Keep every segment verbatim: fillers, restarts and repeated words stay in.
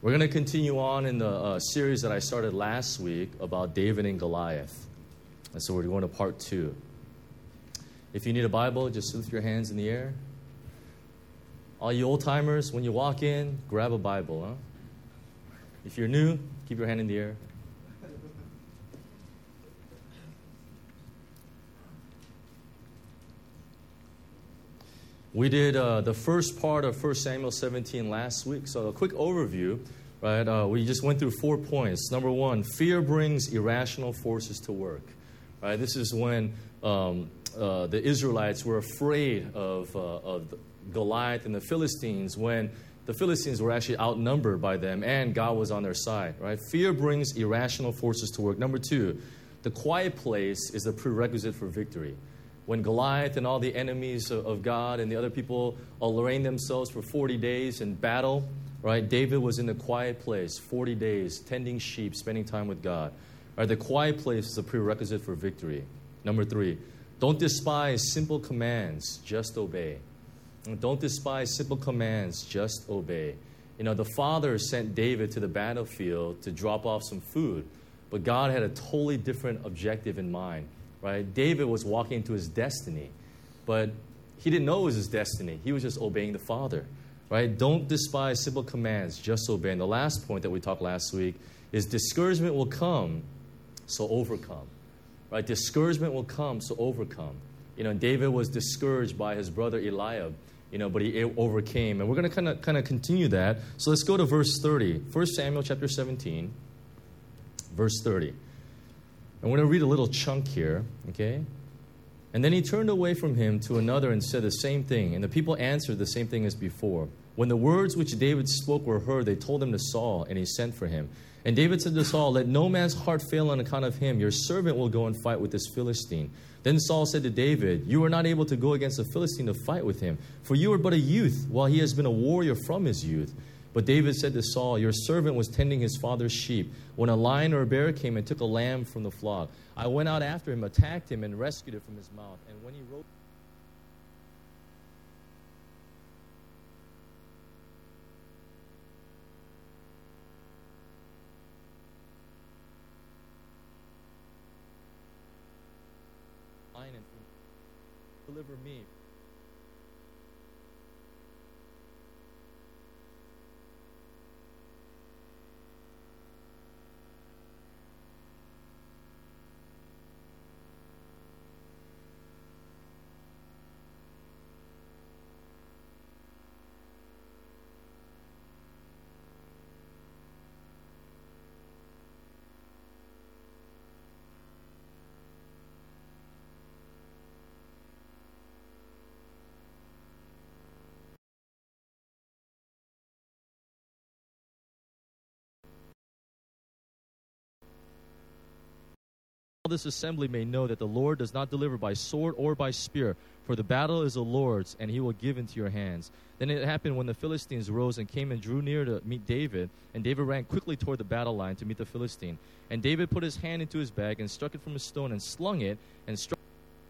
We're going to continue on in the uh, series that I started last week about David and Goliath. And so we're going to part two. If you need a Bible, just lift your hands in the air. All you old-timers, when you walk in, grab a Bible. Huh? If you're new, keep your hand in the air. We did uh, the first part of First Samuel seventeen last week. So a quick overview, right? Uh, we just went through four points. Number one, fear brings irrational forces to work. Right? This is when um, uh, the Israelites were afraid of, uh, of Goliath and the Philistines, when the Philistines were actually outnumbered by them and God was on their side. Right? Fear brings irrational forces to work. Number two, the quiet place is the prerequisite for victory. When Goliath and all the enemies of God and the other people arrayed themselves for forty days in battle, right? David was in the quiet place, forty days, tending sheep, spending time with God. Right? The quiet place is a prerequisite for victory. Number three, don't despise simple commands, just obey. Don't despise simple commands, just obey. You know, the father sent David to the battlefield to drop off some food, but God had a totally different objective in mind. Right? David was walking into his destiny, but he didn't know it was his destiny. He was just obeying the Father. Right? Don't despise simple commands, just obey. And the last point that we talked last week is discouragement will come, so overcome. Right? Discouragement will come, so overcome. You know, David was discouraged by his brother Eliab, you know, but he overcame. And we're going to kind of kind of continue that. So let's go to verse thirty. First Samuel chapter seventeen, verse thirty. I'm going to read a little chunk here, okay? And then he turned away from him to another and said the same thing. And the people answered the same thing as before. When the words which David spoke were heard, they told them to Saul, and he sent for him. And David said to Saul, let no man's heart fail on account of him. Your servant will go and fight with this Philistine. Then Saul said to David, you are not able to go against the Philistine to fight with him, for you are but a youth, while he has been a warrior from his youth. But David said to Saul, your servant was tending his father's sheep when a lion or a bear came and took a lamb from the flock. I went out after him, attacked him, and rescued it from his mouth. And when he rode... lion and deliver me. This assembly may know that the Lord does not deliver by sword or by spear, for the battle is the Lord's, and he will give into your hands. Then it happened when the Philistines rose and came and drew near to meet David, and David ran quickly toward the battle line to meet the Philistine. And David put his hand into his bag and struck it from a stone and slung it and struck.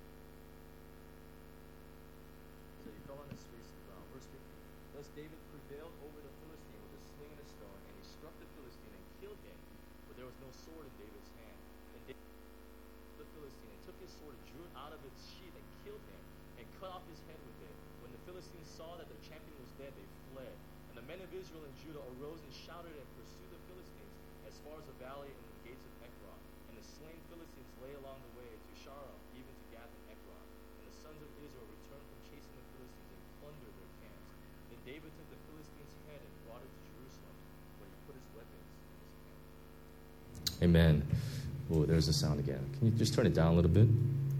So he fell on his face to the ground. Verse fifty. Thus David prevailed over the Philistine with a sling and a stone, and he struck the Philistine and killed him, but there was no sword in David's hand. And David the Philistine and took his sword and drew it out of its sheath and killed him and cut off his head with it. When the Philistines saw that their champion was dead, they fled. And the men of Israel and Judah arose and shouted and pursued the Philistines as far as the valley and the gates of Ekron. And the slain Philistines lay along the way to Shaaraim, even to Gath and Ekron. And the sons of Israel returned from chasing the Philistines and plundered their camps. Then David took the Philistine's head and brought it to Jerusalem, where he put his weapons in his hand. Amen. Oh, there's the sound again. Can you just turn it down a little bit?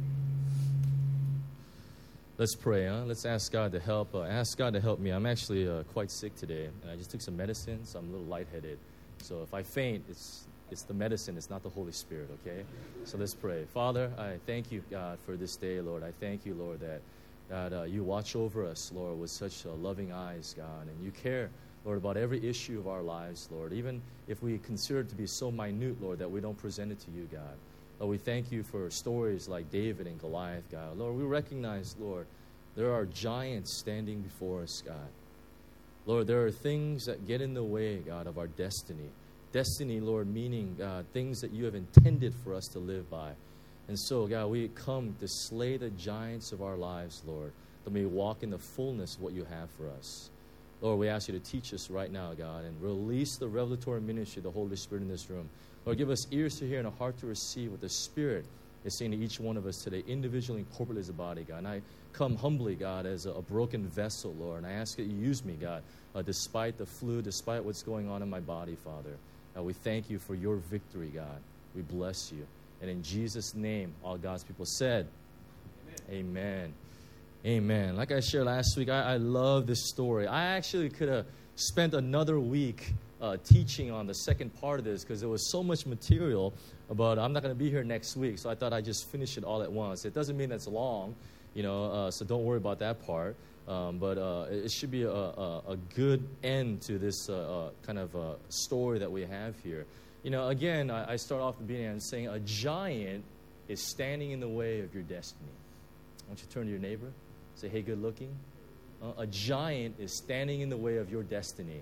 Let's pray, huh? Let's ask God to help. Uh, ask God to help me. I'm actually uh, quite sick today, and I just took some medicine, so I'm a little lightheaded. So if I faint, it's it's the medicine. It's not the Holy Spirit, okay? So let's pray. Father, I thank you, God, for this day, Lord. I thank you, Lord, that, that uh, you watch over us, Lord, with such uh, loving eyes, God, and you care, Lord, about every issue of our lives, Lord, even if we consider it to be so minute, Lord, that we don't present it to you, God. Lord, we thank you for stories like David and Goliath, God. Lord, we recognize, Lord, there are giants standing before us, God. Lord, there are things that get in the way, God, of our destiny. Destiny, Lord, meaning uh, things that you have intended for us to live by. And so, God, we come to slay the giants of our lives, Lord, that we walk in the fullness of what you have for us. Lord, we ask you to teach us right now, God, and release the revelatory ministry of the Holy Spirit in this room. Lord, give us ears to hear and a heart to receive what the Spirit is saying to each one of us today, individually and corporately as a body, God. And I come humbly, God, as a, a broken vessel, Lord, and I ask that you use me, God, uh, despite the flu, despite what's going on in my body, Father. Uh, we thank you for your victory, God. We bless you. And in Jesus' name, all God's people said, Amen. Amen. Amen. Like I shared last week, I, I love this story. I actually could have spent another week uh, teaching on the second part of this because there was so much material about I'm not going to be here next week, so I thought I'd just finish it all at once. It doesn't mean that's long, you know, uh, so don't worry about that part. Um, but uh, it should be a, a, a good end to this uh, uh, kind of uh, story that we have here. You know, again, I, I start off the beginning and saying a giant is standing in the way of your destiny. I want you to turn to your neighbor. Say, hey, good looking. Uh, a giant is standing in the way of your destiny.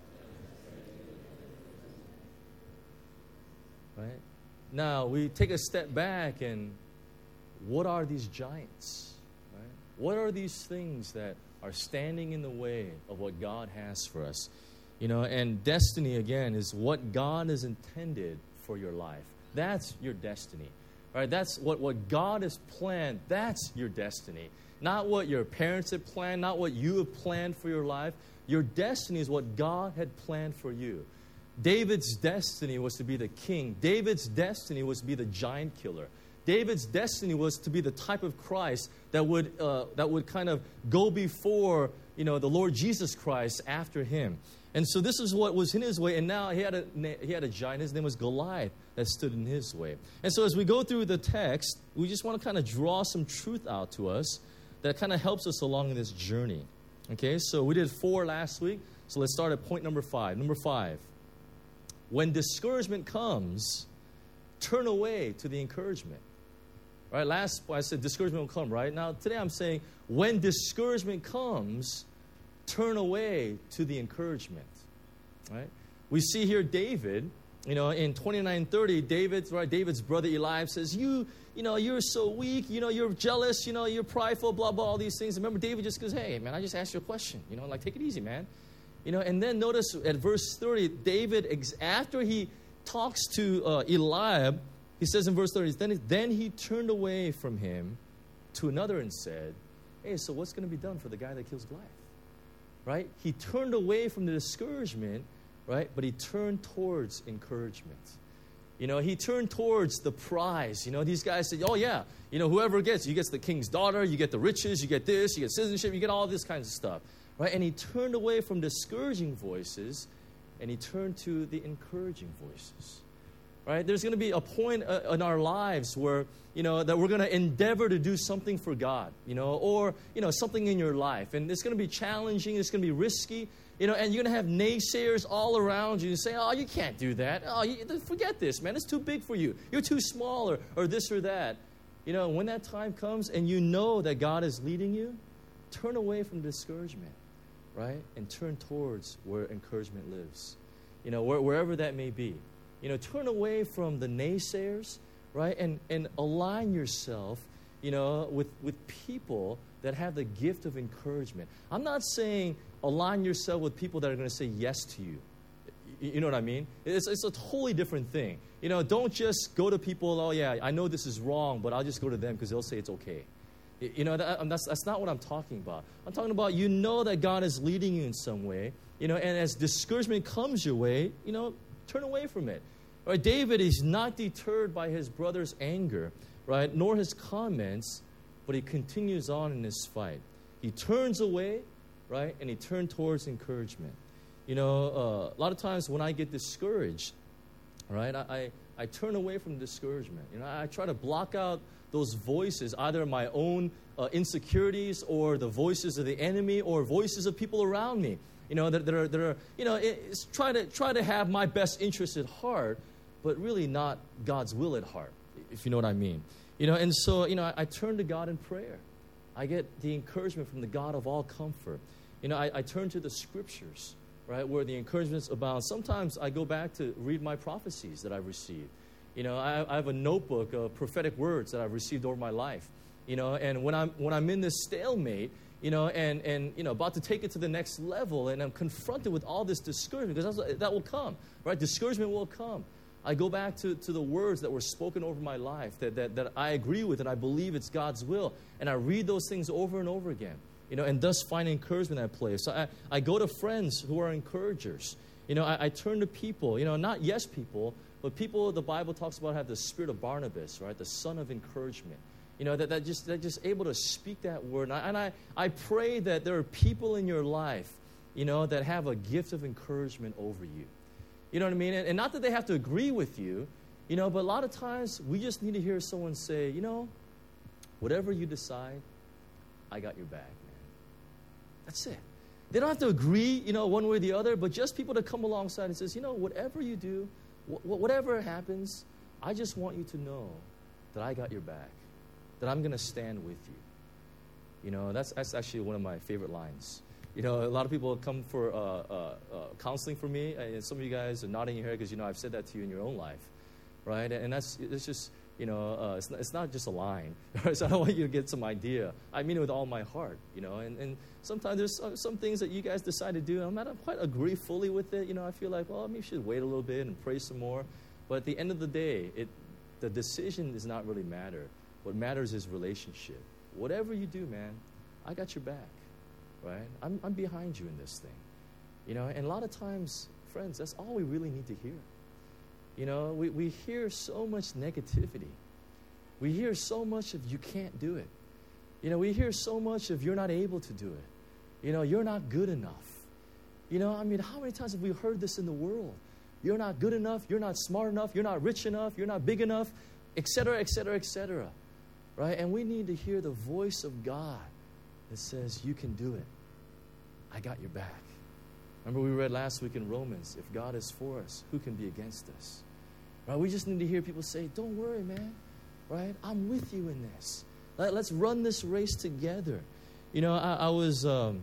Right? Now, we take a step back and what are these giants? Right? What are these things that are standing in the way of what God has for us? You know, and destiny, again, is what God has intended for your life. That's your destiny. Right? That's what, what God has planned. That's your destiny. Not what your parents had planned, not what you have planned for your life. Your destiny is what God had planned for you. David's destiny was to be the king. David's destiny was to be the giant killer. David's destiny was to be the type of Christ that would uh, that would kind of go before, you know, the Lord Jesus Christ after him. And so this is what was in his way. And now he had a he had a giant. His name was Goliath that stood in his way. And so as we go through the text, we just want to kind of draw some truth out to us that kind of helps us along in this journey. Okay, so we did four last week. So let's start at point number five. Number five. When discouragement comes, turn away to the encouragement. Right? Last I said discouragement will come, right? Now today I'm saying when discouragement comes, turn away to the encouragement. Right? We see here David, you know, in twenty-nine thirty, David, right, David's brother Eliab says, you, you know, you're so weak, you know, you're jealous, you know, you're prideful, blah, blah, all these things. Remember, David just goes, hey, man, I just asked you a question. You know, like, take it easy, man. You know, and then notice at verse thirty, David, after he talks to uh, Eliab, he says in verse thirty, then, then he turned away from him to another and said, hey, so what's going to be done for the guy that kills Goliath? Right? He turned away from the discouragement, right? But he turned towards encouragement. You know, he turned towards the prize. You know, these guys said, oh, yeah, you know, whoever gets, you get the king's daughter, you get the riches, you get this, you get citizenship, you get all this kinds of stuff. Right? And he turned away from discouraging voices, and he turned to the encouraging voices. Right? There's going to be a point uh, in our lives where, you know, that we're going to endeavor to do something for God, you know, or, you know, something in your life. And it's going to be challenging. It's going to be risky, you know, and you're going to have naysayers all around you saying, oh, you can't do that. Oh, you, forget this, man. It's too big for you. You're too small or, or this or that. You know, when that time comes and you know that God is leading you, turn away from discouragement. Right? And turn towards where encouragement lives. You know, where, wherever that may be. You know, turn away from the naysayers, right? And and align yourself, you know, with, with people that have the gift of encouragement. I'm not saying align yourself with people that are going to say yes to you. You know what I mean? It's, it's a totally different thing. You know, don't just go to people, oh, yeah, I know this is wrong, but I'll just go to them because they'll say it's okay. You know, that, that's, that's not what I'm talking about. I'm talking about you know that God is leading you in some way, you know, and as discouragement comes your way, you know, turn away from it. Right? David is not deterred by his brother's anger, right, nor his comments, but he continues on in his fight. He turns away, right, and he turns towards encouragement. You know, uh, a lot of times when I get discouraged, right, I, I, I turn away from discouragement. You know, I try to block out those voices, either my own uh, insecurities or the voices of the enemy or voices of people around me, you know, that, that, are, that are, you know, it's try to, try to have my best interest at heart, but really not God's will at heart, if you know what I mean. You know, and so, you know, I, I turn to God in prayer. I get the encouragement from the God of all comfort. you know, I, I turn to the scriptures, right, where the encouragements abound. Sometimes I go back to read my prophecies that I've received. You know, I, I have a notebook of prophetic words that I've received over my life. You know, and when I'm when I'm in this stalemate, you know, and, and you know, about to take it to the next level, and I'm confronted with all this discouragement, because that's, that will come, right? Discouragement will come. I go back to, to the words that were spoken over my life that, that, that I agree with and I believe it's God's will. And I read those things over and over again, you know, and thus find encouragement in that place. So I, I go to friends who are encouragers. You know, I, I turn to people, you know, not yes people, but people the Bible talks about have the spirit of Barnabas, right? The son of encouragement. You know, that, that just that just able to speak that word. And, I, and I, I pray that there are people in your life, you know, that have a gift of encouragement over you. You know what I mean? And, and not that they have to agree with you, you know, but a lot of times we just need to hear someone say, you know, whatever you decide, I got your back, man. That's it. They don't have to agree, you know, one way or the other, but just people to come alongside and says, you know, whatever you do, wh- whatever happens, I just want you to know that I got your back, that I'm going to stand with you. You know, that's that's actually one of my favorite lines. You know, a lot of people come for uh, uh, uh, counseling for me, and some of you guys are nodding your head because, you know, I've said that to you in your own life, right? And that's, it's just, you know, uh, it's, not, it's not just a line, right? So I don't want you to get some idea. I mean it with all my heart, you know, and, and sometimes there's some, some things that you guys decide to do, and I'm not quite agree fully with it. You know, I feel like, well, maybe you should wait a little bit and pray some more. But at the end of the day, it the decision does not really matter. What matters is relationship. Whatever you do, man, I got your back. Right? I'm, I'm behind you in this thing. You know, and a lot of times, friends, that's all we really need to hear. You know, we, we hear so much negativity. We hear so much of you can't do it. You know, we hear so much of you're not able to do it. You know, you're not good enough. You know, I mean, how many times have we heard this in the world? You're not good enough, you're not smart enough, you're not rich enough, you're not big enough, et cetera, et cetera, et cetera. Right? And we need to hear the voice of God that says, you can do it. I got your back. Remember we read last week in Romans, if God is for us, who can be against us? Right? We just need to hear people say, don't worry, man. Right? I'm with you in this. Let, let's run this race together. You know, I, I was, um,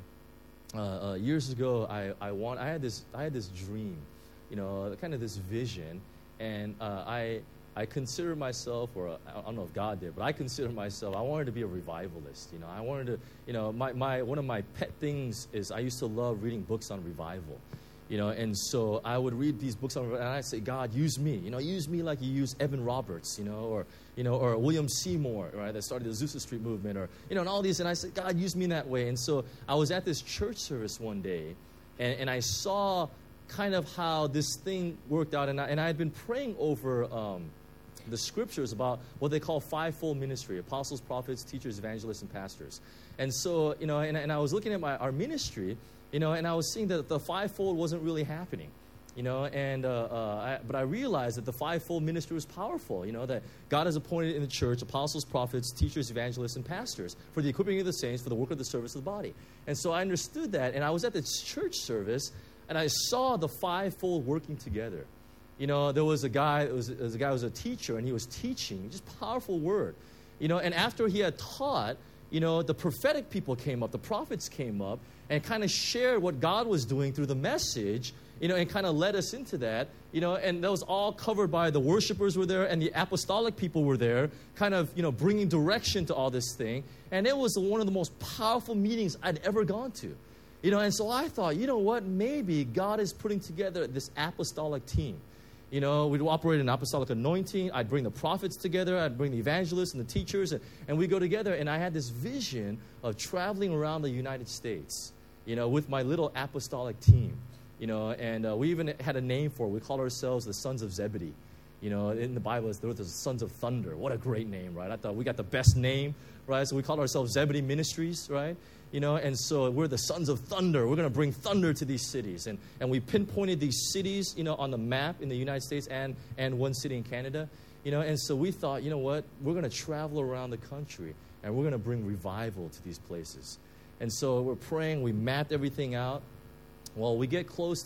uh, uh, years ago, I, I, want, I, had this, I had this dream, you know, kind of this vision, and uh, I... I consider myself, or I don't know if God did, but I consider myself, I wanted to be a revivalist. You know, I wanted to, you know, my, my one of my pet things is I used to love reading books on revival. You know, and so I would read these books on revival, and I'd say, God, use me. You know, use me like you use Evan Roberts, you know, or, you know, or William Seymour, right, that started the Azusa Street movement, or, you know, and all these. And I said, God, use me in that way. And so I was at this church service one day, and, and I saw kind of how this thing worked out. And I, and I had been praying over um, the scriptures about what they call fivefold ministry: apostles, prophets, teachers, evangelists, and pastors. And so, you know, and, and I was looking at my our ministry, you know, and I was seeing that the fivefold wasn't really happening, you know, and uh, uh, I, but I realized that the fivefold ministry was powerful, you know, that God has appointed in the church apostles, prophets, teachers, evangelists, and pastors for the equipping of the saints for the work of the service of the body. And so I understood that, and I was at this church service, and I saw the fivefold working together. You know, there was a guy, there was, there was a guy who was a teacher, and he was teaching, just powerful word. You know, and after he had taught, you know, the prophetic people came up, the prophets came up, and kind of shared what God was doing through the message, you know, and kind of led us into that, you know, and that was all covered by the worshipers were there, and the apostolic people were there, kind of, you know, bringing direction to all this thing. And it was one of the most powerful meetings I'd ever gone to. You know, and so I thought, you know what, maybe God is putting together this apostolic team. You know, we'd operate an apostolic anointing. I'd bring the prophets together. I'd bring the evangelists and the teachers, and, and we go together. And I had this vision of traveling around the United States, you know, with my little apostolic team, you know, and uh, we even had a name for it. We called ourselves the Sons of Zebedee. You know, in the Bible, it's the Sons of Thunder. What a great name, right? I thought we got the best name, right? So we called ourselves Zebedee Ministries, right? You know, and so we're the Sons of Thunder. We're going to bring thunder to these cities. And, and we pinpointed these cities, you know, on the map in the United States and, and one city in Canada. You know, and so we thought, you know what, we're going to travel around the country, and we're going to bring revival to these places. And so we're praying. We mapped everything out. Well, we get close to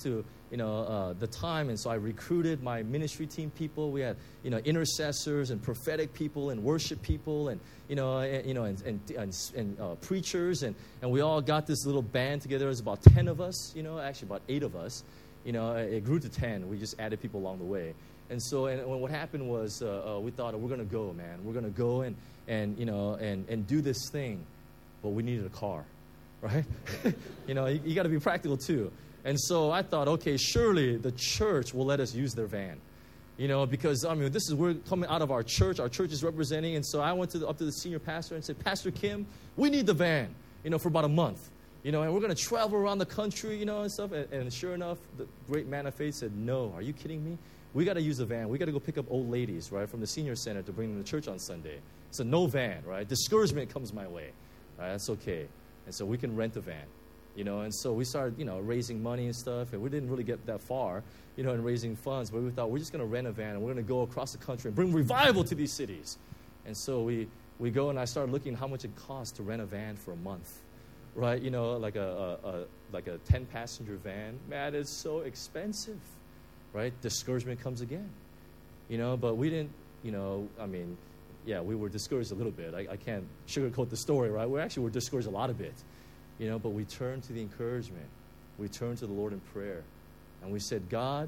you know, uh, the time. And so I recruited my ministry team people. We had, you know, intercessors and prophetic people and worship people and, you know, and, you know, and, and, and, and uh, preachers. And, and we all got this little band together. It was about ten of us, you know, actually about eight of us. You know, it grew to ten. We just added people along the way. And so, and what happened was, uh, uh, we thought, oh, we're going to go, man. We're going to go and, and, you know, and, and do this thing. But we needed a car, right? you know, you, you got to be practical too. And so I thought, okay, surely the church will let us use their van. You know, because, I mean, this is, we're coming out of our church. Our church is representing. And so I went to the, up to the senior pastor and said, Pastor Kim, we need the van, you know, for about a month. You know, and we're going to travel around the country, you know, and stuff. And, and sure enough, the great man of faith said, no, are you kidding me? We got to use a van. We got to go pick up old ladies, right, from the senior center to bring them to church on Sunday. So no van, right? Discouragement comes my way. Right, that's okay. And so we can rent a van, you know. And so we started, you know, raising money and stuff. And we didn't really get that far, you know, in raising funds. But we thought we're just going to rent a van and we're going to go across the country and bring revival to these cities. And so we, we go and I started looking at how much it costs to rent a van for a month. Right, you know, like a, a, a like a ten passenger van. Man, it's so expensive. Right, discouragement comes again. You know, but we didn't. You know, I mean, yeah, we were discouraged a little bit. I, I can't sugarcoat the story, right? We actually were discouraged a lot of it. You know, but we turned to the encouragement. We turned to the Lord in prayer, and we said, God,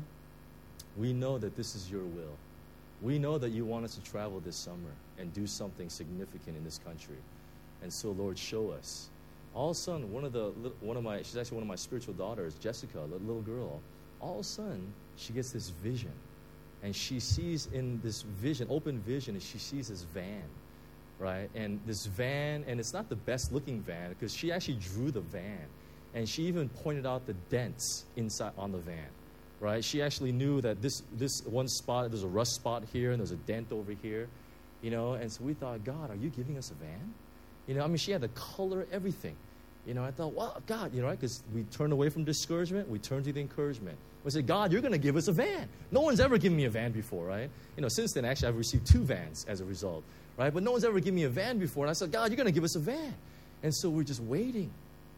we know that this is your will. We know that you want us to travel this summer and do something significant in this country, and so Lord, show us. All of a sudden, one of the one of my she's actually one of my spiritual daughters, Jessica, the little girl. All of a sudden, she gets this vision, and she sees in this vision, open vision, and she sees this van, right? And this van, and it's not the best looking van because she actually drew the van, and she even pointed out the dents inside on the van, right? She actually knew that this this one spot, there's a rust spot here, and there's a dent over here, you know. And so we thought, God, are you giving us a van? You know, I mean, she had the color, everything. You know, I thought, wow, God, you know, right? Because we turned away from discouragement. We turned to the encouragement. We said, God, you're going to give us a van. No one's ever given me a van before, right? You know, since then, actually, I've received two vans as a result, right? But no one's ever given me a van before. And I said, God, you're going to give us a van. And so we're just waiting.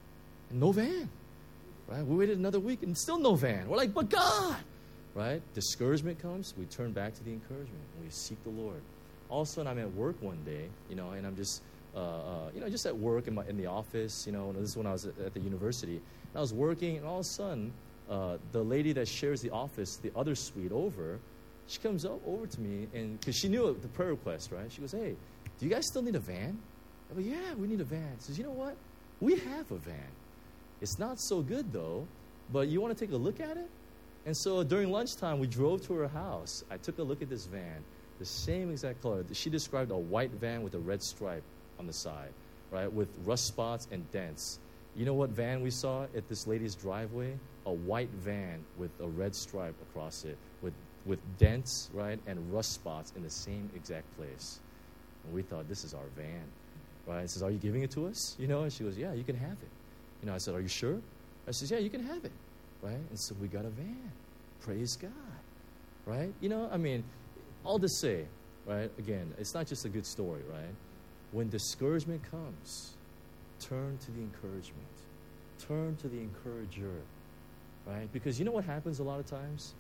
And no van, right? We waited another week and still no van. We're like, but God, right? Discouragement comes. We turn back to the encouragement. And we seek the Lord. All of a sudden, I'm at work one day, you know, and I'm just... Uh, uh, you know, just at work in, my, in the office, you know, this is when I was at, at the university. And I was working, and all of a sudden, uh, the lady that shares the office, the other suite over, she comes up over to me, and because she knew the prayer request, right? She goes, hey, do you guys still need a van? I go, yeah, we need a van. She says, you know what? We have a van. It's not so good, though, but you want to take a look at it? And so during lunchtime, we drove to her house. I took a look at this van, the same exact color. She described a white van with a red stripe on the side, right, with rust spots and dents. You know what van we saw at this lady's driveway? A white van with a red stripe across it, with, with dents, right, and rust spots in the same exact place. And we thought, this is our van, right? It says, are you giving it to us? You know, and she goes, yeah, you can have it. You know, I said, are you sure? I says, yeah, you can have it, right? And so we got a van. Praise God, right? You know, I mean, all to say, right, again, it's not just a good story, right? When discouragement comes, turn to the encouragement. Turn to the encourager, right? Because you know what happens a lot of times?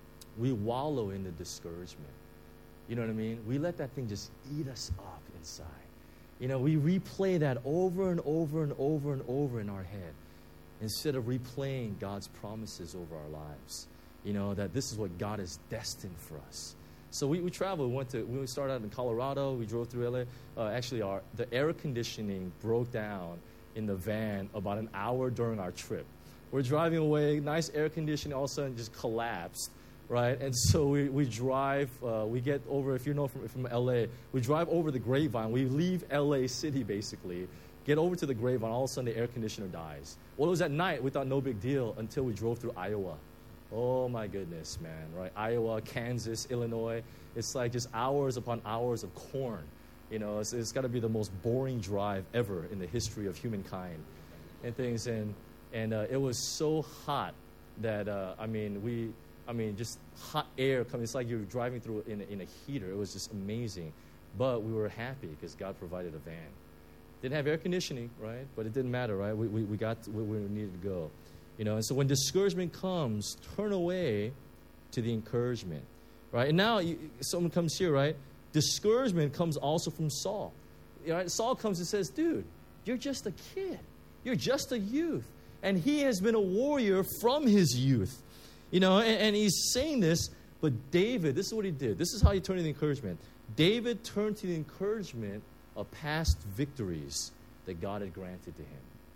We wallow in the discouragement. You know what I mean? We let that thing just eat us up inside. You know, we replay that over and over and over and over in our head instead of replaying God's promises over our lives. You know, that this is what God is destined for us. So we, we traveled. We went to. We started out in Colorado. We drove through L A. Uh, actually, our the air conditioning broke down in the van about an hour during our trip. We're driving away. Nice air conditioning. All of a sudden, just collapsed. Right, and so we we drive. Uh, we get over. If you know from from L A, we drive over the Grapevine. We leave L A City basically. Get over to the Grapevine. All of a sudden, the air conditioner dies. Well, it was at night. We thought no big deal until we drove through Iowa. Oh, my goodness, man, right? Iowa, Kansas, Illinois. It's like just hours upon hours of corn. You know, it's, it's got to be the most boring drive ever in the history of humankind and things. And and uh, it was so hot that, uh, I mean, we, I mean, just hot air coming. It's like you're driving through in a, in a heater. It was just amazing. But we were happy because God provided a van. Didn't have air conditioning, right? But it didn't matter, right? We we, we got to where we needed to go. You know, and so when discouragement comes, turn away to the encouragement, right? And now you, someone comes here, right? Discouragement comes also from Saul. Right? Saul comes and says, dude, you're just a kid. You're just a youth. And he has been a warrior from his youth. You know, and, and he's saying this, but David, this is what he did. This is how he turned to the encouragement. David turned to the encouragement of past victories that God had granted to him.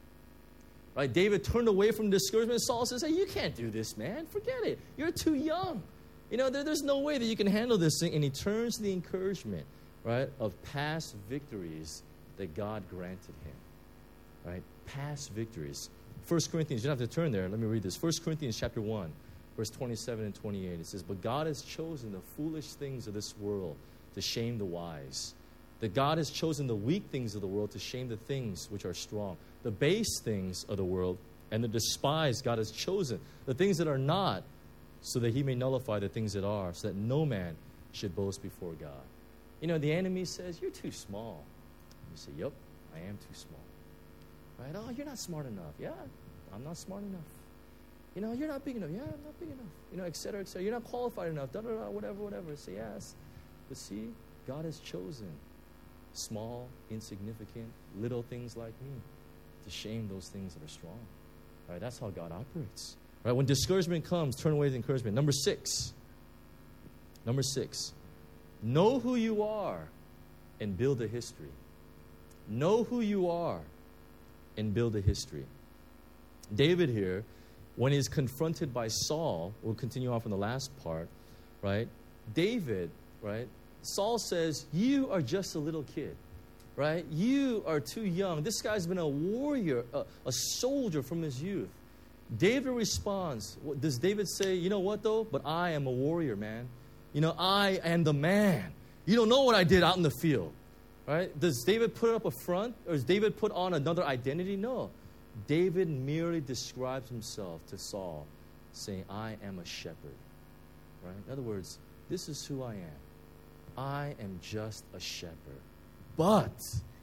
Right? David turned away from discouragement. Saul says, hey, you can't do this, man. Forget it. You're too young. You know, there, there's no way that you can handle this thing. And he turns to the encouragement, right, of past victories that God granted him. Right? Past victories. First Corinthians, you don't have to turn there. Let me read this. First Corinthians chapter one, verse twenty-seven and twenty-eight. It says, but God has chosen the foolish things of this world to shame the wise. That God has chosen the weak things of the world to shame the things which are strong. The base things of the world and the despised God has chosen. The things that are not, so that he may nullify the things that are, so that no man should boast before God. You know, the enemy says, you're too small. You say, yep, I am too small. Right? Oh, you're not smart enough. Yeah, I'm not smart enough. You know, you're not big enough. Yeah, I'm not big enough. You know, et cetera, et cetera. You're not qualified enough. Da, da, da, whatever, whatever. Say yes. But see, God has chosen small, insignificant, little things like me to shame those things that are strong. Right? That's how God operates. Right? When discouragement comes, turn away the encouragement. Number six. Number six. Know who you are and build a history. Know who you are and build a history. David here, when he's confronted by Saul, we'll continue on from the last part, right? David, right? Saul says, you are just a little kid, right? You are too young. This guy's been a warrior, a, a soldier from his youth. David responds, what, does David say, you know what though? But I am a warrior, man. You know, I am the man. You don't know what I did out in the field, right? Does David put up a front, or does David put on another identity? No. David merely describes himself to Saul, saying, I am a shepherd, right? In other words, this is who I am. I am just a shepherd. But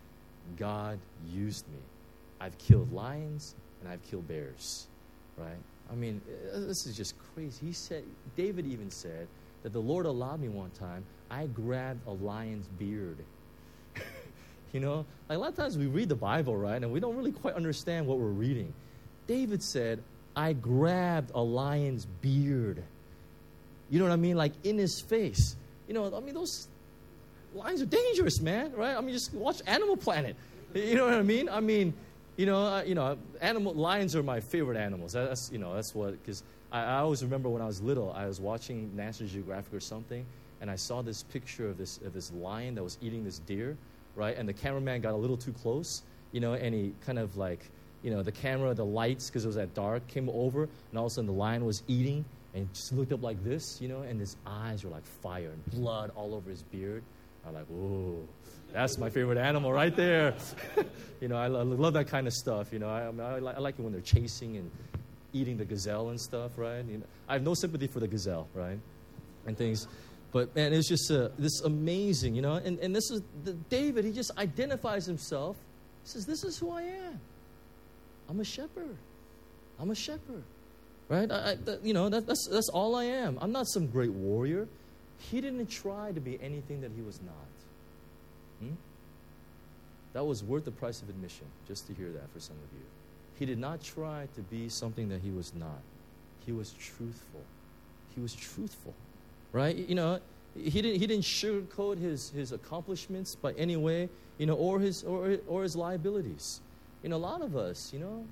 God used me. I've killed lions and I've killed bears, right? I mean, this is just crazy. He said, David even said that the Lord allowed me one time, I grabbed a lion's beard. You know, like a lot of times we read the Bible, right, and we don't really quite understand what we're reading. David said, I grabbed a lion's beard. You know what I mean? Like in his face. You know, I mean, those lions are dangerous, man, right? I mean, just watch Animal Planet. You know what I mean? I mean, you know, uh, you know, animal lions are my favorite animals. That's, you know, that's what, because I, I always remember when I was little, I was watching National Geographic or something, and I saw this picture of this of this lion that was eating this deer. Right, and the cameraman got a little too close, you know, and he kind of like, you know, the camera, the lights, because it was at dark, came over, and all of a sudden the lion was eating, and just looked up like this, you know, and his eyes were like fire and blood all over his beard. I'm like, whoa, that's my favorite animal right there. You know, I, I love that kind of stuff, you know. I, I, mean, I, I like it when they're chasing and eating the gazelle and stuff, right? You know, I have no sympathy for the gazelle, right, and things. But, man, it's just uh, this amazing, you know. And, and this is the, David, he just identifies himself. He says, this is who I am. I'm a shepherd. I'm a shepherd. Right? I, I, that, you know, that, that's, that's all I am. I'm not some great warrior. He didn't try to be anything that he was not. Hmm? That was worth the price of admission, just to hear that for some of you. He did not try to be something that he was not. He was truthful. He was truthful. Right? You know, he didn't he didn't sugarcoat his, his accomplishments by any way, you know, or his or or his liabilities. You know, a lot of us, you know,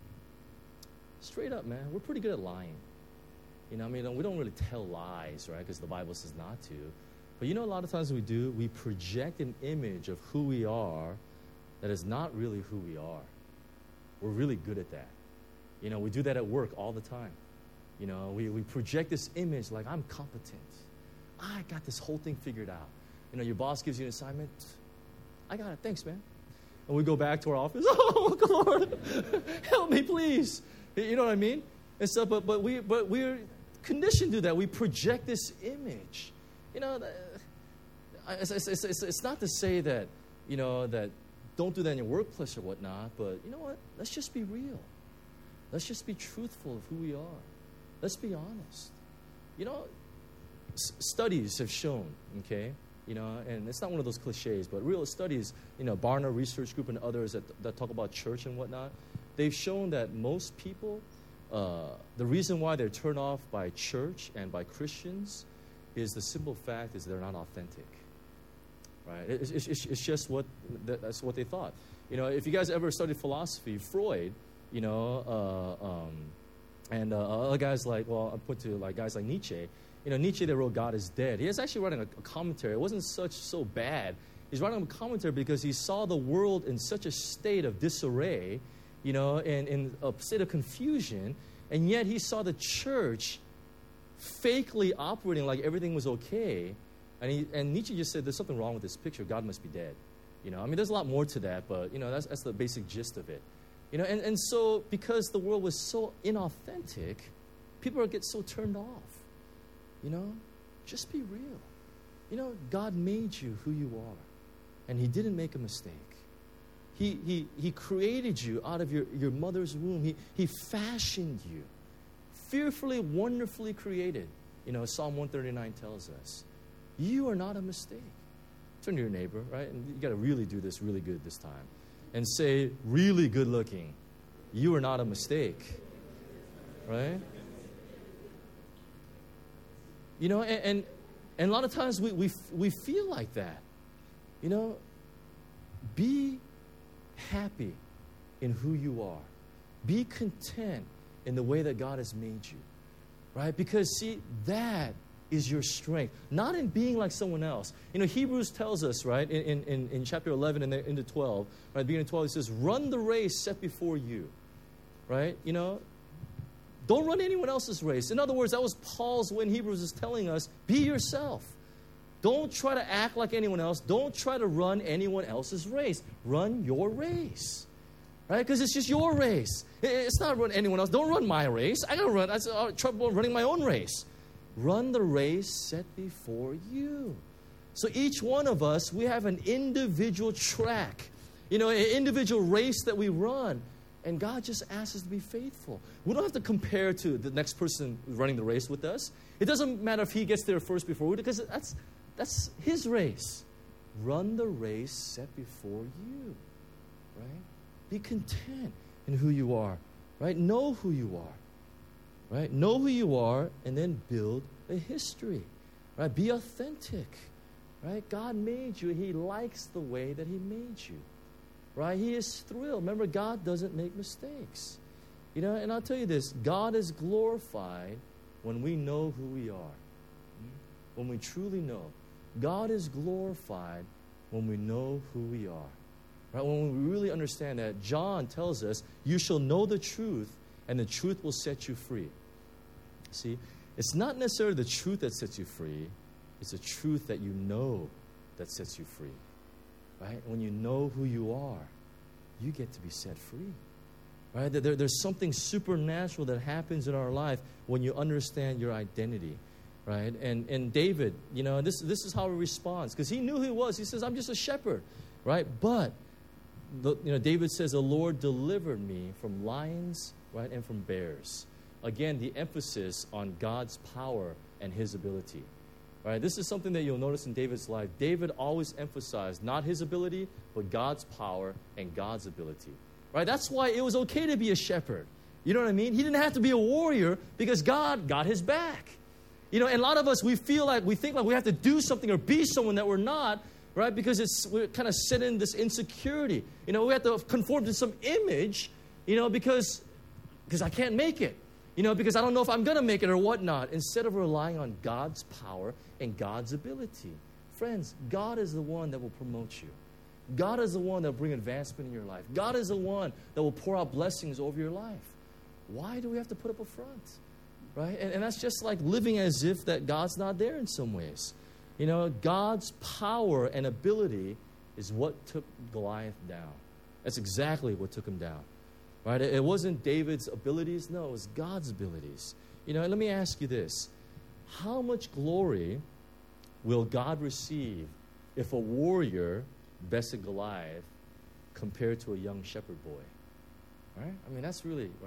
straight up, man, we're pretty good at lying. You know, I mean, we don't really tell lies, right? Because the Bible says not to. But you know, a lot of times we do, we project an image of who we are that is not really who we are. We're really good at that. You know, we do that at work all the time. You know, we, we project this image like, I'm competent. I got this whole thing figured out. You know, your boss gives you an assignment. I got it. Thanks, man. And we go back to our office. Oh, Lord, help me, please. You know what I mean? And stuff. But but we but we're conditioned to that. We project this image. You know, it's, it's, it's, it's, it's not to say that, you know, that don't do that in your workplace or whatnot. But you know what? Let's just be real. Let's just be truthful of who we are. Let's be honest. You know, s- studies have shown, okay, you know, and it's not one of those cliches, but real studies, you know, Barna Research Group and others that, that talk about church and whatnot, they've shown that most people, uh, the reason why they're turned off by church and by Christians is the simple fact is they're not authentic, right? It's, it's, it's just what, that's what they thought. You know, if you guys ever studied philosophy, Freud, you know, uh, um, and uh, other guys like, well, I put to like guys like Nietzsche. You know, Nietzsche that wrote God is Dead. He was actually writing a, a commentary. It wasn't such so bad. He's writing a commentary because he saw the world in such a state of disarray, you know, and in a state of confusion, and yet he saw the church fakely operating like everything was okay. And he and Nietzsche just said, there's something wrong with this picture. God must be dead. You know, I mean, there's a lot more to that, but, you know, that's, that's the basic gist of it. You know, and, and so because the world was so inauthentic, people get so turned off. You know, just be real. You know, God made you who you are, and he didn't make a mistake. He, he, he created you out of your, your mother's womb. He, he fashioned you, fearfully, wonderfully created. You know, Psalm one thirty-nine tells us, you are not a mistake. Turn to your neighbor, right? And you got to really do this really good this time. And say, really good looking, you are not a mistake. Right? You know, and, and, and a lot of times we, we, we feel like that. You know, be happy in who you are. Be content in the way that God has made you. Right? Because, see, that is your strength. Not in being like someone else. You know, Hebrews tells us, right, in, in, in chapter eleven and into twelve, right, beginning of twelve, it says, run the race set before you. Right? You know, don't run anyone else's race. In other words, that was Paul's when Hebrews is telling us, be yourself. Don't try to act like anyone else. Don't try to run anyone else's race. Run your race. Right? Because it's just your race. It's not run anyone else. Don't run my race. I got to run. I have trouble running my own race. Run the race set before you. So each one of us, we have an individual track. You know, an individual race that we run. And God just asks us to be faithful. We don't have to compare to the next person running the race with us. It doesn't matter if he gets there first before we do, because that's, that's his race. Run the race set before you. Right? Be content in who you are. Right? Know who you are. Right? Know who you are and then build a history. Right? Be authentic. Right? God made you. He likes the way that he made you. Right? He is thrilled. Remember, God doesn't make mistakes. You know, and I'll tell you this, God is glorified when we know who we are. When we truly know. God is glorified when we know who we are. Right? When we really understand that, John tells us, you shall know the truth, and the truth will set you free. See, it's not necessarily the truth that sets you free. It's the truth that you know that sets you free. Right? When you know who you are, you get to be set free. Right? There, there's something supernatural that happens in our life when you understand your identity. Right? And and David, you know, this this is how he responds, because he knew who he was. He says, I'm just a shepherd. Right? But the, you know, David says, the Lord delivered me from lions, right, and from bears. Again, the emphasis on God's power and his ability. Right? This is something that you'll notice in David's life. David always emphasized not his ability, but God's power and God's ability. Right? That's why it was okay to be a shepherd. You know what I mean? He didn't have to be a warrior because God got his back. You know, and a lot of us, we feel like, we think like we have to do something or be someone that we're not, right? Because it's we're kind of set in this insecurity. You know, we have to conform to some image, you know, because because I can't make it. You know, because I don't know if I'm going to make it or whatnot, instead of relying on God's power and God's ability. Friends, God is the one that will promote you. God is the one that will bring advancement in your life. God is the one that will pour out blessings over your life. Why do we have to put up a front? Right? And, and that's just like living as if that God's not there in some ways. You know, God's power and ability is what took Goliath down. That's exactly what took him down. Right? It wasn't David's abilities. No, it was God's abilities. You know, and let me ask you this. How much glory will God receive if a warrior bested Goliath compared to a young shepherd boy? Right? I mean, that's really, right?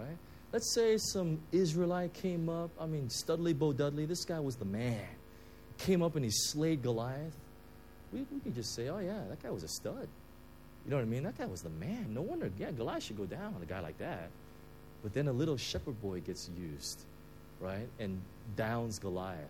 let's say some Israelite came up. I mean, Studley Bo Dudley, this guy was the man. Came up and he slayed Goliath. We, we could just say, oh, yeah, that guy was a stud. You know what I mean? That guy was the man. No wonder, yeah, Goliath should go down on a guy like that. But then a little shepherd boy gets used, right, and downs Goliath.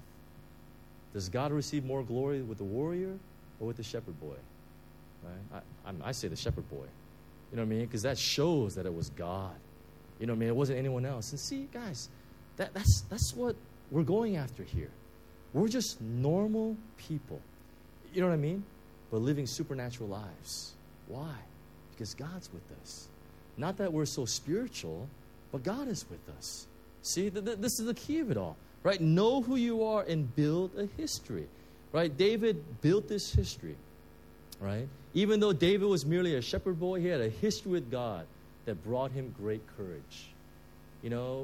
Does God receive more glory with the warrior or with the shepherd boy? Right? I, I'm, I say the shepherd boy. You know what I mean? Because that shows that it was God. You know what I mean? It wasn't anyone else. And see, guys, that, that's, that's what we're going after here. We're just normal people. You know what I mean? But living supernatural lives. Why? Because God's with us. Not that we're so spiritual, but God is with us. See, th- th- this is the key of it all. Right? Know who you are and build a history. Right? David built this history. Right? Even though David was merely a shepherd boy, he had a history with God that brought him great courage. You know,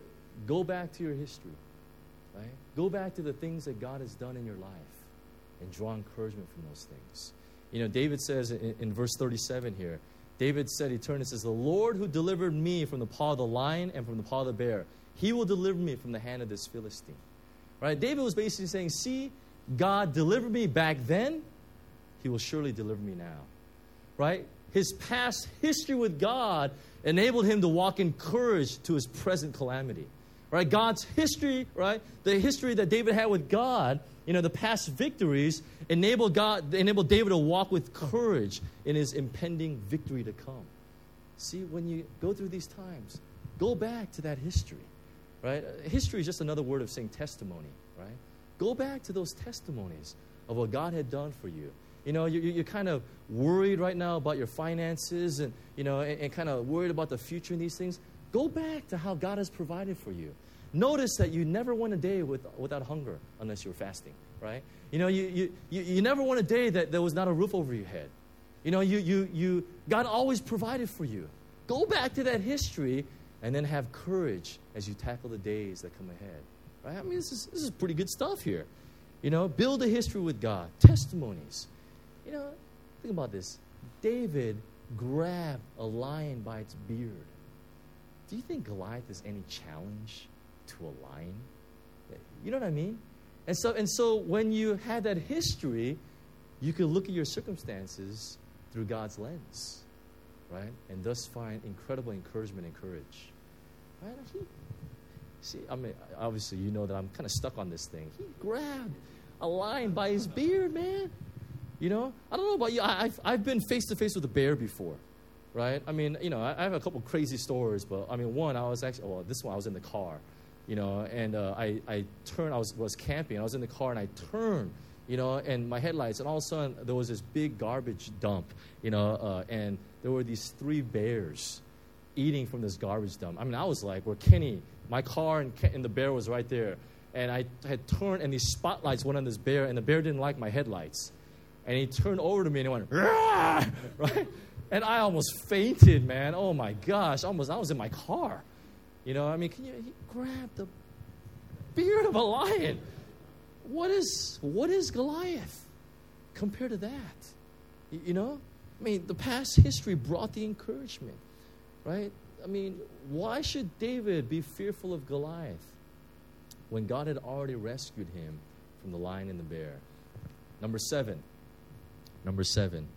go back to your history. Right? Go back to the things that God has done in your life and draw encouragement from those things. You know, David says in, in verse thirty-seven here, David said, he turned and says, the Lord who delivered me from the paw of the lion and from the paw of the bear, he will deliver me from the hand of this Philistine. Right? David was basically saying, see, God delivered me back then, he will surely deliver me now. Right? His past history with God enabled him to walk in courage to his present calamity. Right? God's history, right? The history that David had with God, you know, the past victories enabled God, enabled David to walk with courage in his impending victory to come. See, when you go through these times, go back to that history, right? History is just another word of saying testimony, right? Go back to those testimonies of what God had done for you. You know, you're, you're kind of worried right now about your finances and, you know, and, and kind of worried about the future and these things. Go back to how God has provided for you. Notice that you never went a day with, without hunger unless you were fasting, right? You know, you, you, you, you never went a day that there was not a roof over your head. You know, you, you, you, God always provided for you. Go back to that history and then have courage as you tackle the days that come ahead, right? I mean, this is, this is pretty good stuff here. You know, build a history with God. Testimonies. You know, think about this. David grabbed a lion by its beard. Do you think Goliath is any challenge to a lion? You know what I mean? And so, and so when you had that history, you could look at your circumstances through God's lens, right? And thus find incredible encouragement and courage. Right? He, see, I mean, obviously you know that I'm kind of stuck on this thing. He grabbed a lion by his beard, man. You know? I don't know about you. I, I've, I've been face-to-face with a bear before. Right? I mean, you know, I, I have a couple crazy stories, but I mean, one, I was actually, well, this one, I was in the car, you know, and uh, I, I turned, I was, was camping, I was in the car, and I turned, you know, and my headlights, and all of a sudden, there was this big garbage dump, you know, uh, and there were these three bears eating from this garbage dump. I mean, I was like, where Kenny, my car and, Ken, and the bear was right there, and I had turned, and these spotlights went on this bear, and the bear didn't like my headlights, and he turned over to me, and he went, "Rah!" Right? And I almost fainted, man. Oh, my gosh. Almost, I was in my car. You know, I mean, can you he grabbed the beard of a lion. What is, what is Goliath compared to that? You, you know? I mean, the past history brought the encouragement, right? I mean, why should David be fearful of Goliath when God had already rescued him from the lion and the bear? Number seven. Number seven.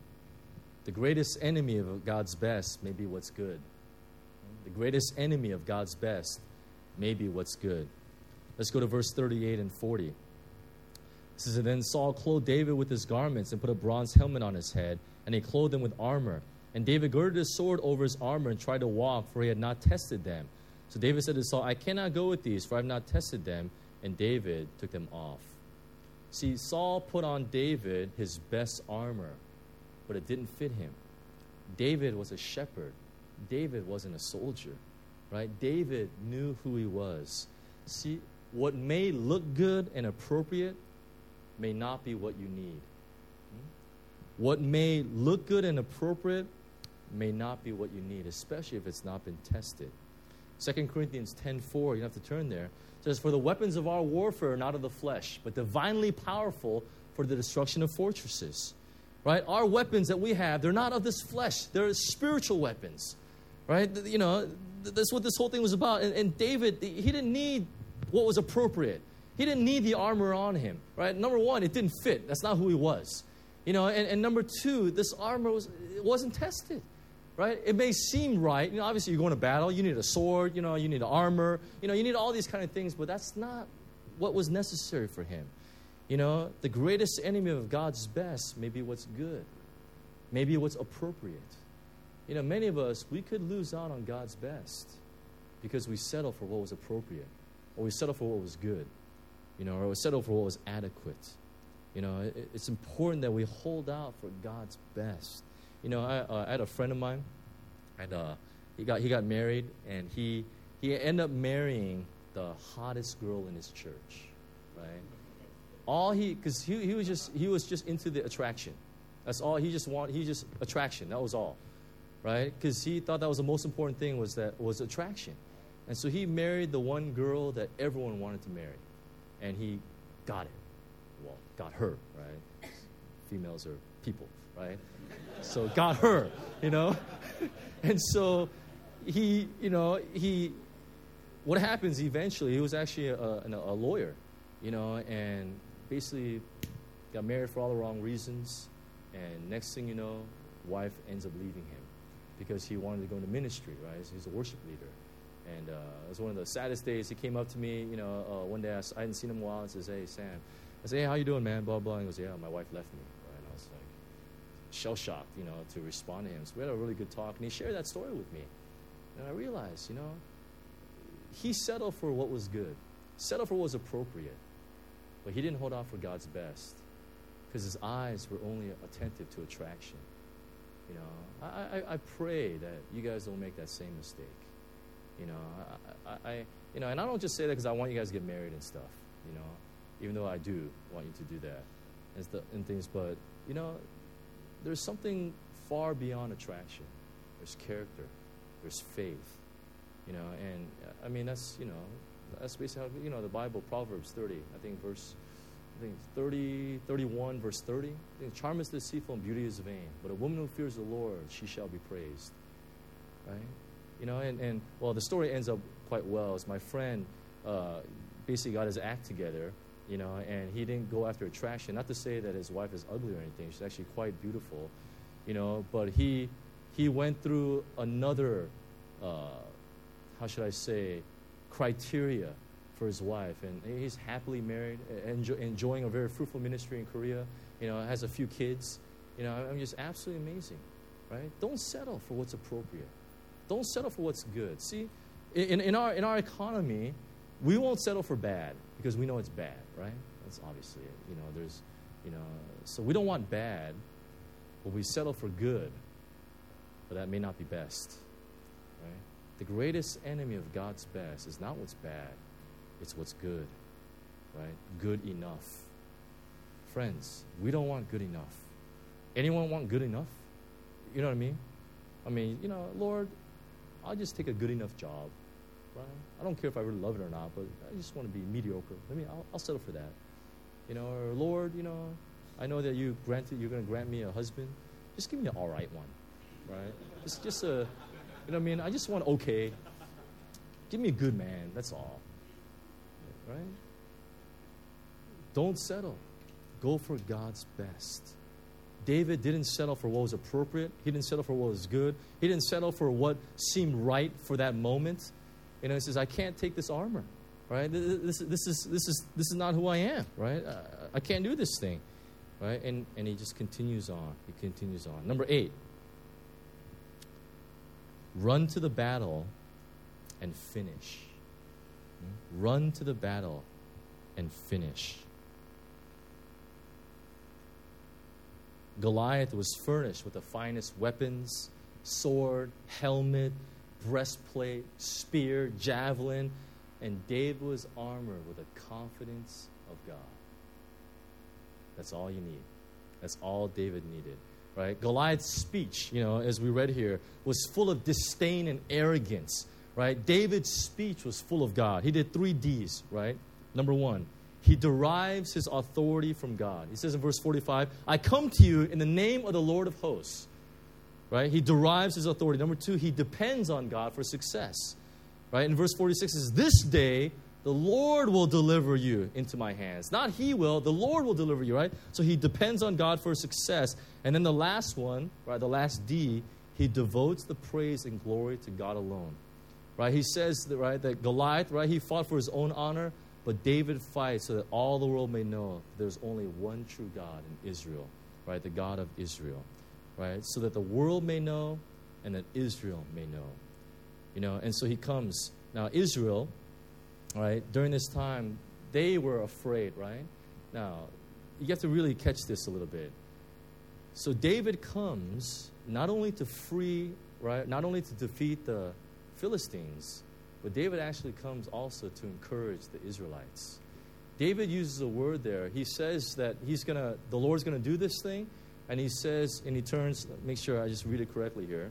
The greatest enemy of God's best may be what's good. The greatest enemy of God's best may be what's good. Let's go to verse thirty-eight and forty. It says, and then Saul clothed David with his garments and put a bronze helmet on his head, and he clothed him with armor. And David girded his sword over his armor and tried to walk, for he had not tested them. So David said to Saul, I cannot go with these, for I have not tested them. And David took them off. See, Saul put on David his best armor, but it didn't fit him. David was a shepherd. David wasn't a soldier, right? David knew who he was. See, what may look good and appropriate may not be what you need. What may look good and appropriate may not be what you need, especially if it's not been tested. Second Corinthians ten four, you have to turn there. It says, for the weapons of our warfare are not of the flesh, but divinely powerful for the destruction of fortresses. Right? Our weapons that we have, they're not of this flesh. They're spiritual weapons. right? You know, that's what this whole thing was about. And, and David, he didn't need what was appropriate. He didn't need the armor on him, right? Number one, it didn't fit. That's not who he was. You know, and, and number two, this armor was it wasn't tested, right? It may seem right. You know, obviously you're going to battle. You need a sword. You know, you need armor. You know, you need all these kind of things, but that's not what was necessary for him. You know, the greatest enemy of God's best may be what's good, maybe what's appropriate. You know, many of us, we could lose out on God's best because we settle for what was appropriate, or we settle for what was good, you know, or we settle for what was adequate. You know, it, it's important that we hold out for God's best. You know, I, uh, I had a friend of mine, and uh, he got he got married, and he he ended up marrying the hottest girl in his church, right? All he, because he he was just he was just into the attraction. That's all he just wanted. He just attraction. That was all. Right? Because he thought that was the most important thing was that was attraction. And so he married the one girl that everyone wanted to marry. And he got it. Well, got her, right? Females are people, right? So got her, you know? And so he, you know, he, what happens eventually, he was actually a, a, a lawyer, you know, and basically got married for all the wrong reasons. And next thing you know, wife ends up leaving him, because he wanted to go into ministry, right? He's a worship leader. And uh, it was one of the saddest days. He came up to me, you know, uh, one day I, I hadn't seen him in a while, and says, "Hey, Sam." I said, "Hey, how you doing, man?" Blah, blah. And he goes, "Yeah, my wife left me." Right? And I was like, shell-shocked, you know, to respond to him. So we had a really good talk, and he shared that story with me. And I realized, you know, he settled for what was good, settled for what was appropriate, but he didn't hold out for God's best because his eyes were only attentive to attraction. You know, I, I, I pray that you guys don't make that same mistake. You know, I, I, I you know, and I don't just say that because I want you guys to get married and stuff. You know, even though I do want you to do that and, st- and things, but you know, there's something far beyond attraction. There's character. There's faith. You know, and I mean that's you know that's basically how you know the Bible, Proverbs thirty, I think verse. I think thirty, thirty-one, verse thirty. I think charm is deceitful and beauty is vain, but a woman who fears the Lord, she shall be praised. Right? You know, and, and well, the story ends up quite well. As my friend uh, basically got his act together, you know, and he didn't go after attraction. Not to say that his wife is ugly or anything. She's actually quite beautiful, you know, but he he went through another, uh, how should I say, criteria for his wife, and he's happily married, enjoy, enjoying a very fruitful ministry in Korea. You know, has a few kids. You know, I'm just absolutely amazing, right? Don't settle for what's appropriate. Don't settle for what's good. See, in in our in our economy, we won't settle for bad because we know it's bad, right? That's obviously it. You know, there's, you know, so we don't want bad, but we settle for good, but that may not be best, right? The greatest enemy of God's best is not what's bad. It's what's good, right? Good enough. Friends, we don't want good enough. Anyone want good enough? You know what I mean? I mean, you know, Lord, I'll just take a good enough job, right? I don't care if I really love it or not, but I just want to be mediocre. I mean, I'll, I'll settle for that. You know, or Lord, you know, I know that you granted, you're going to grant me a husband. Just give me an all right one, right? Just, just a, you know what I mean? I just want okay. Give me a good man, that's all. Right? Don't settle. Go for God's best. David didn't settle for what was appropriate. He didn't settle for what was good. He didn't settle for what seemed right for that moment. You know, he says, "I can't take this armor." Right? This, this is this is this is not who I am. Right? I, I can't do this thing. Right? And and he just continues on. He continues on. Number eight. Run to the battle and finish. Run to the battle and finish. Goliath was furnished with the finest weapons, sword, helmet, breastplate, spear, javelin, and David was armored with the confidence of God. That's all you need. That's all David needed, right? Goliath's speech, you know, as we read here, was full of disdain and arrogance. Right? David's speech was full of God. He did three D's, right? Number one, he derives his authority from God. He says in verse forty-five, "I come to you in the name of the Lord of hosts." right? He derives his authority. Number two, he depends on God for success, right? In verse forty-six, it says, this day the Lord will deliver you into my hands. Not he will, the Lord will deliver you, right? So he depends on God for success. And then the last one, right, the last D, he devotes the praise and glory to God alone, right? He says, that, right, that Goliath, right, he fought for his own honor, but David fights so that all the world may know there's only one true God in Israel, right? The God of Israel, right? So that the world may know and that Israel may know, you know. And so he comes. Now, Israel, right, during this time, they were afraid, right? Now, you have to really catch this a little bit. So David comes not only to free, right, not only to defeat the Philistines, but David actually comes also to encourage the Israelites. David uses a word there. He says that he's gonna, the Lord's going to do this thing, and he says, and he turns, make sure I just read it correctly here.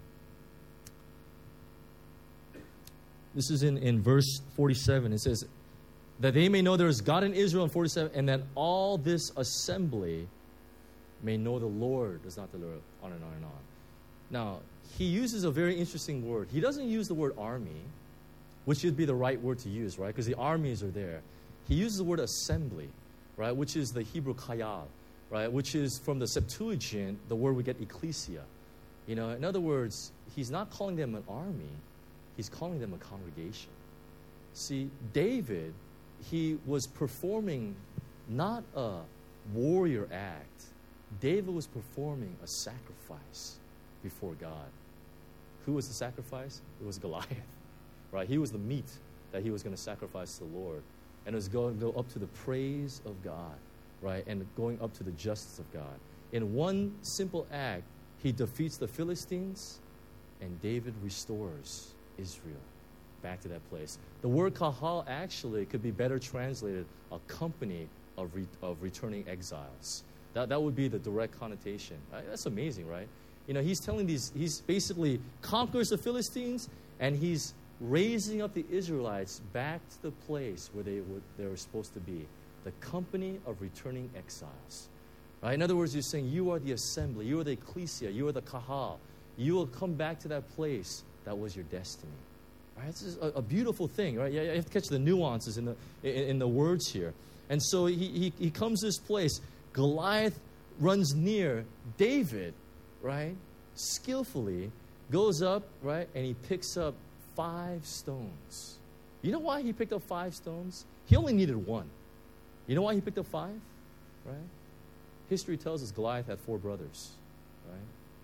This is in, in verse forty-seven. It says, that they may know there is God in Israel in forty-seven, and that all this assembly may know the Lord does not deliver, on and on and on. Now, he uses a very interesting word. He doesn't use the word army, which should be the right word to use, right? Because the armies are there. He uses the word assembly, right? Which is the Hebrew chayal, right? Which is from the Septuagint, the word we get ecclesia. You know, in other words, he's not calling them an army. He's calling them a congregation. See, David, he was performing not a warrior act. David was performing a sacrifice before God. Who was the sacrifice? It was Goliath, right? He was the meat that he was going to sacrifice to the Lord. And it was going to go up to the praise of God, right? And going up to the justice of God. In one simple act, he defeats the Philistines, and David restores Israel back to that place. The word kahal actually could be better translated a company of, re- of returning exiles. That, that would be the direct connotation. Right? That's amazing, right? You know, he's telling these, he's basically conquers the Philistines, and he's raising up the Israelites back to the place where they were, they were supposed to be, the company of returning exiles. Right? In other words, he's saying, you are the assembly, you are the ecclesia, you are the kahal. You will come back to that place that was your destiny. Right? It's a, a beautiful thing, right? You have to catch the nuances in the in, in the words here. And so he, he he comes to this place. Goliath runs near. David, right, skillfully goes up, right, and he picks up five stones. You know why he picked up five stones? He only needed one. You know why he picked up five? Right? History tells us Goliath had four brothers, right?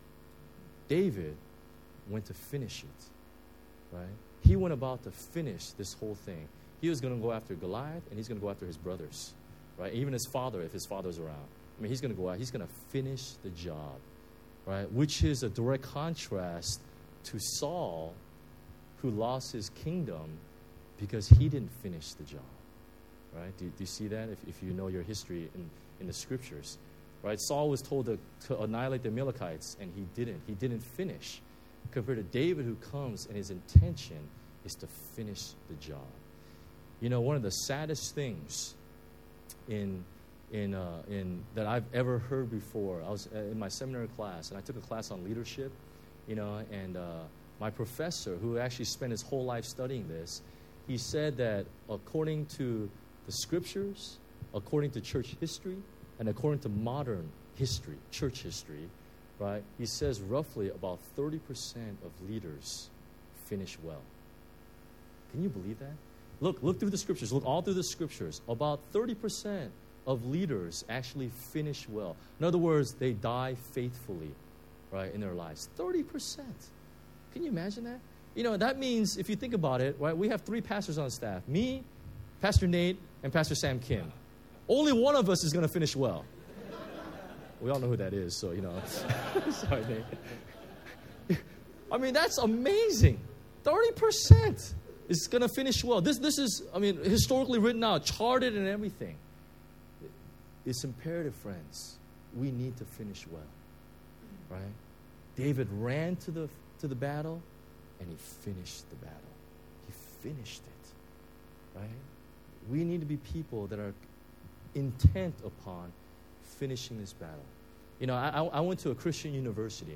David went to finish it, right? He went about to finish this whole thing. He was going to go after Goliath, and he's going to go after his brothers, right? Even his father, if his father's around. I mean, he's going to go out. He's going to finish the job, right? Which is a direct contrast to Saul, who lost his kingdom because he didn't finish the job, right? Do, do you see that if, if you know your history in, in the scriptures, right? Saul was told to, to annihilate the Amalekites, and he didn't. He didn't finish. Compared to David, who comes and his intention is to finish the job. You know, one of the saddest things in in uh, in that I've ever heard before. I was in my seminary class, and I took a class on leadership. You know, and uh, my professor, who actually spent his whole life studying this, he said that according to the scriptures, according to church history, and according to modern history, church history, right? He says roughly about thirty percent of leaders finish well. Can you believe that? Look, look through the scriptures. Look all through the scriptures. About thirty percent of leaders actually finish well. In other words, they die faithfully, right, in their lives. thirty percent. Can you imagine that? You know, that means, if you think about it, right, we have three pastors on staff. Me, Pastor Nate, and Pastor Sam Kim. Only one of us is going to finish well. We all know who that is, so, you know. Sorry, Nate. I mean, that's amazing. thirty percent is going to finish well. This, this is, I mean, historically written out, charted and everything. It's imperative, friends. We need to finish well, right? David ran to the to the battle, and he finished the battle. He finished it, right? We need to be people that are intent upon finishing this battle. You know, I, I went to a Christian university.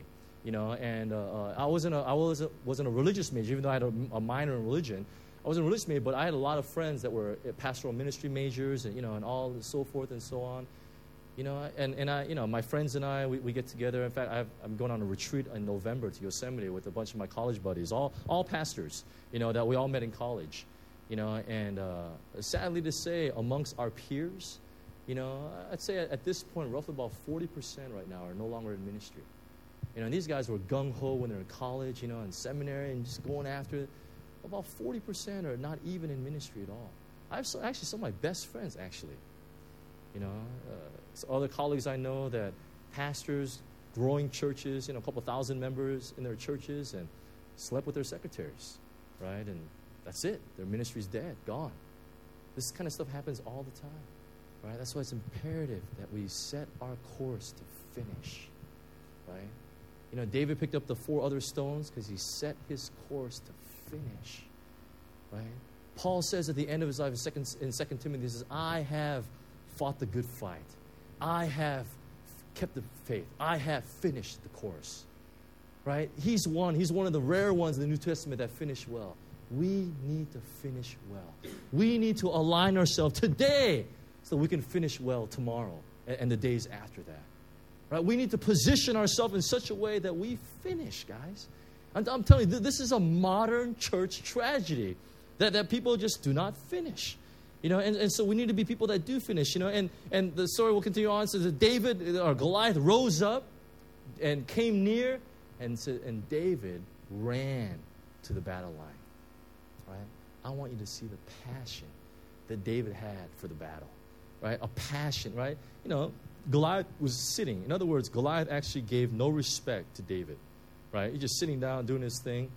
You know, and uh, uh, I wasn't a, I wasn't, wasn't a religious major, even though I had a, a minor in religion. I wasn't a religious major, but I had a lot of friends that were pastoral ministry majors, and you know, and all and so forth and so on. You know, and, and I, you know, my friends and I, we, we get together. In fact, I've, I'm going on a retreat in November to Yosemite with a bunch of my college buddies, all all pastors, you know, that we all met in college. You know, and uh, sadly to say, amongst our peers, you know, I'd say at, at this point, roughly about forty percent right now are no longer in ministry. You know, and these guys were gung-ho when they were in college, you know, in seminary and just going after it. About forty percent are not even in ministry at all. I have so, actually some of my best friends, actually. You know, uh, so other colleagues I know that pastors, growing churches, you know, a couple thousand members in their churches, and slept with their secretaries, right? And that's it. Their ministry's dead, gone. This kind of stuff happens all the time, right? That's why it's imperative that we set our course to finish, right? You know, David picked up the four other stones because he set his course to finish, right? Paul says at the end of his life in Second, in Second Timothy, he says, I have fought the good fight. I have kept the faith. I have finished the course, right? He's one. He's one of the rare ones in the New Testament that finished well. We need to finish well. We need to align ourselves today so we can finish well tomorrow and, and the days after that. Right? We need to position ourselves in such a way that we finish, guys. I'm, I'm telling you, this is a modern church tragedy, that, that people just do not finish. You know, and, and so we need to be people that do finish, you know. And, and the story will continue on. It says that David, or Goliath, rose up and came near, and, said, and David ran to the battle line. Right? I want you to see the passion that David had for the battle. Right? A passion, right? You know, Goliath was sitting. In other words, Goliath actually gave no respect to David, right? He's just sitting down doing his thing,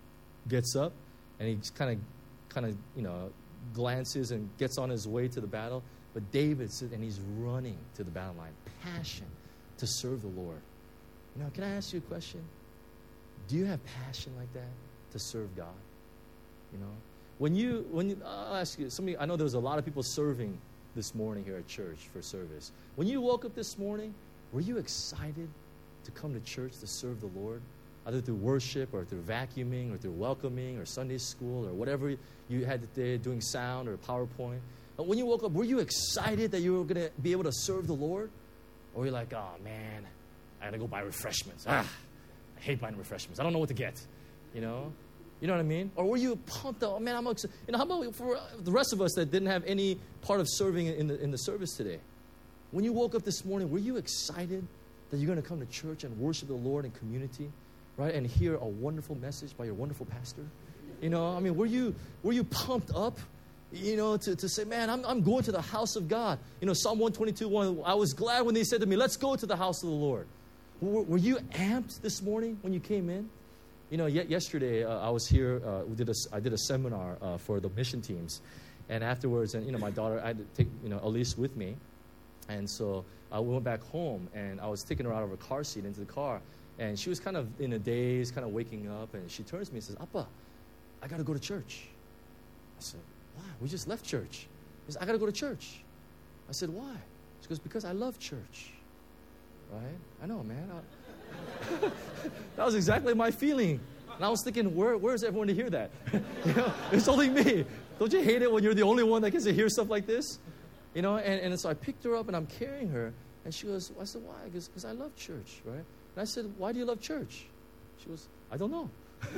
gets up, and he just kind of, kind of, you know, glances and gets on his way to the battle. But David sits and he's running to the battle line, passion to serve the Lord. You know, can I ask you a question? Do you have passion like that to serve God? You know, when you, when you, I'll ask you, somebody, I know there was a lot of people serving this morning here at church for service. When you woke up this morning, were you excited to come to church to serve the Lord? Either through worship or through vacuuming or through welcoming or Sunday school or whatever you had today, doing sound or PowerPoint. But when you woke up, were you excited that you were going to be able to serve the Lord? Or were you like, oh man, I got to go buy refreshments. Ah, I hate buying refreshments. I don't know what to get, you know? You know what I mean? Or were you pumped up? Oh, man, I'm excited. You know, how about for the rest of us that didn't have any part of serving in the, in the service today? When you woke up this morning, were you excited that you're going to come to church and worship the Lord in community, right? And hear a wonderful message by your wonderful pastor? You know, I mean, were you were you pumped up, you know, to, to say, man, I'm, I'm going to the house of God? You know, Psalm one twenty-two, one, I was glad when they said to me, let's go to the house of the Lord. Were, were you amped this morning when you came in? You know, yet yesterday uh, I was here. Uh, we did a, I did a seminar uh, for the mission teams, and afterwards, and you know, my daughter, I had to take you know Elise with me, and so uh, we went back home, and I was taking her out of her car seat into the car, and she was kind of in a daze, kind of waking up, and she turns to me and says, "Appa, I got to go to church." I said, "Why? We just left church." She said, "I got to go to church." I said, "Why?" She goes, "Because I love church." Right? I know, man. I, that was exactly my feeling. And I was thinking, where, where's everyone to hear that? You know, it's only me. Don't you hate it when you're the only one that gets to hear stuff like this? You know, and, and so I picked her up and I'm carrying her. And she goes, I said, why? Because I love church, right? And I said, why do you love church? She goes, I don't know.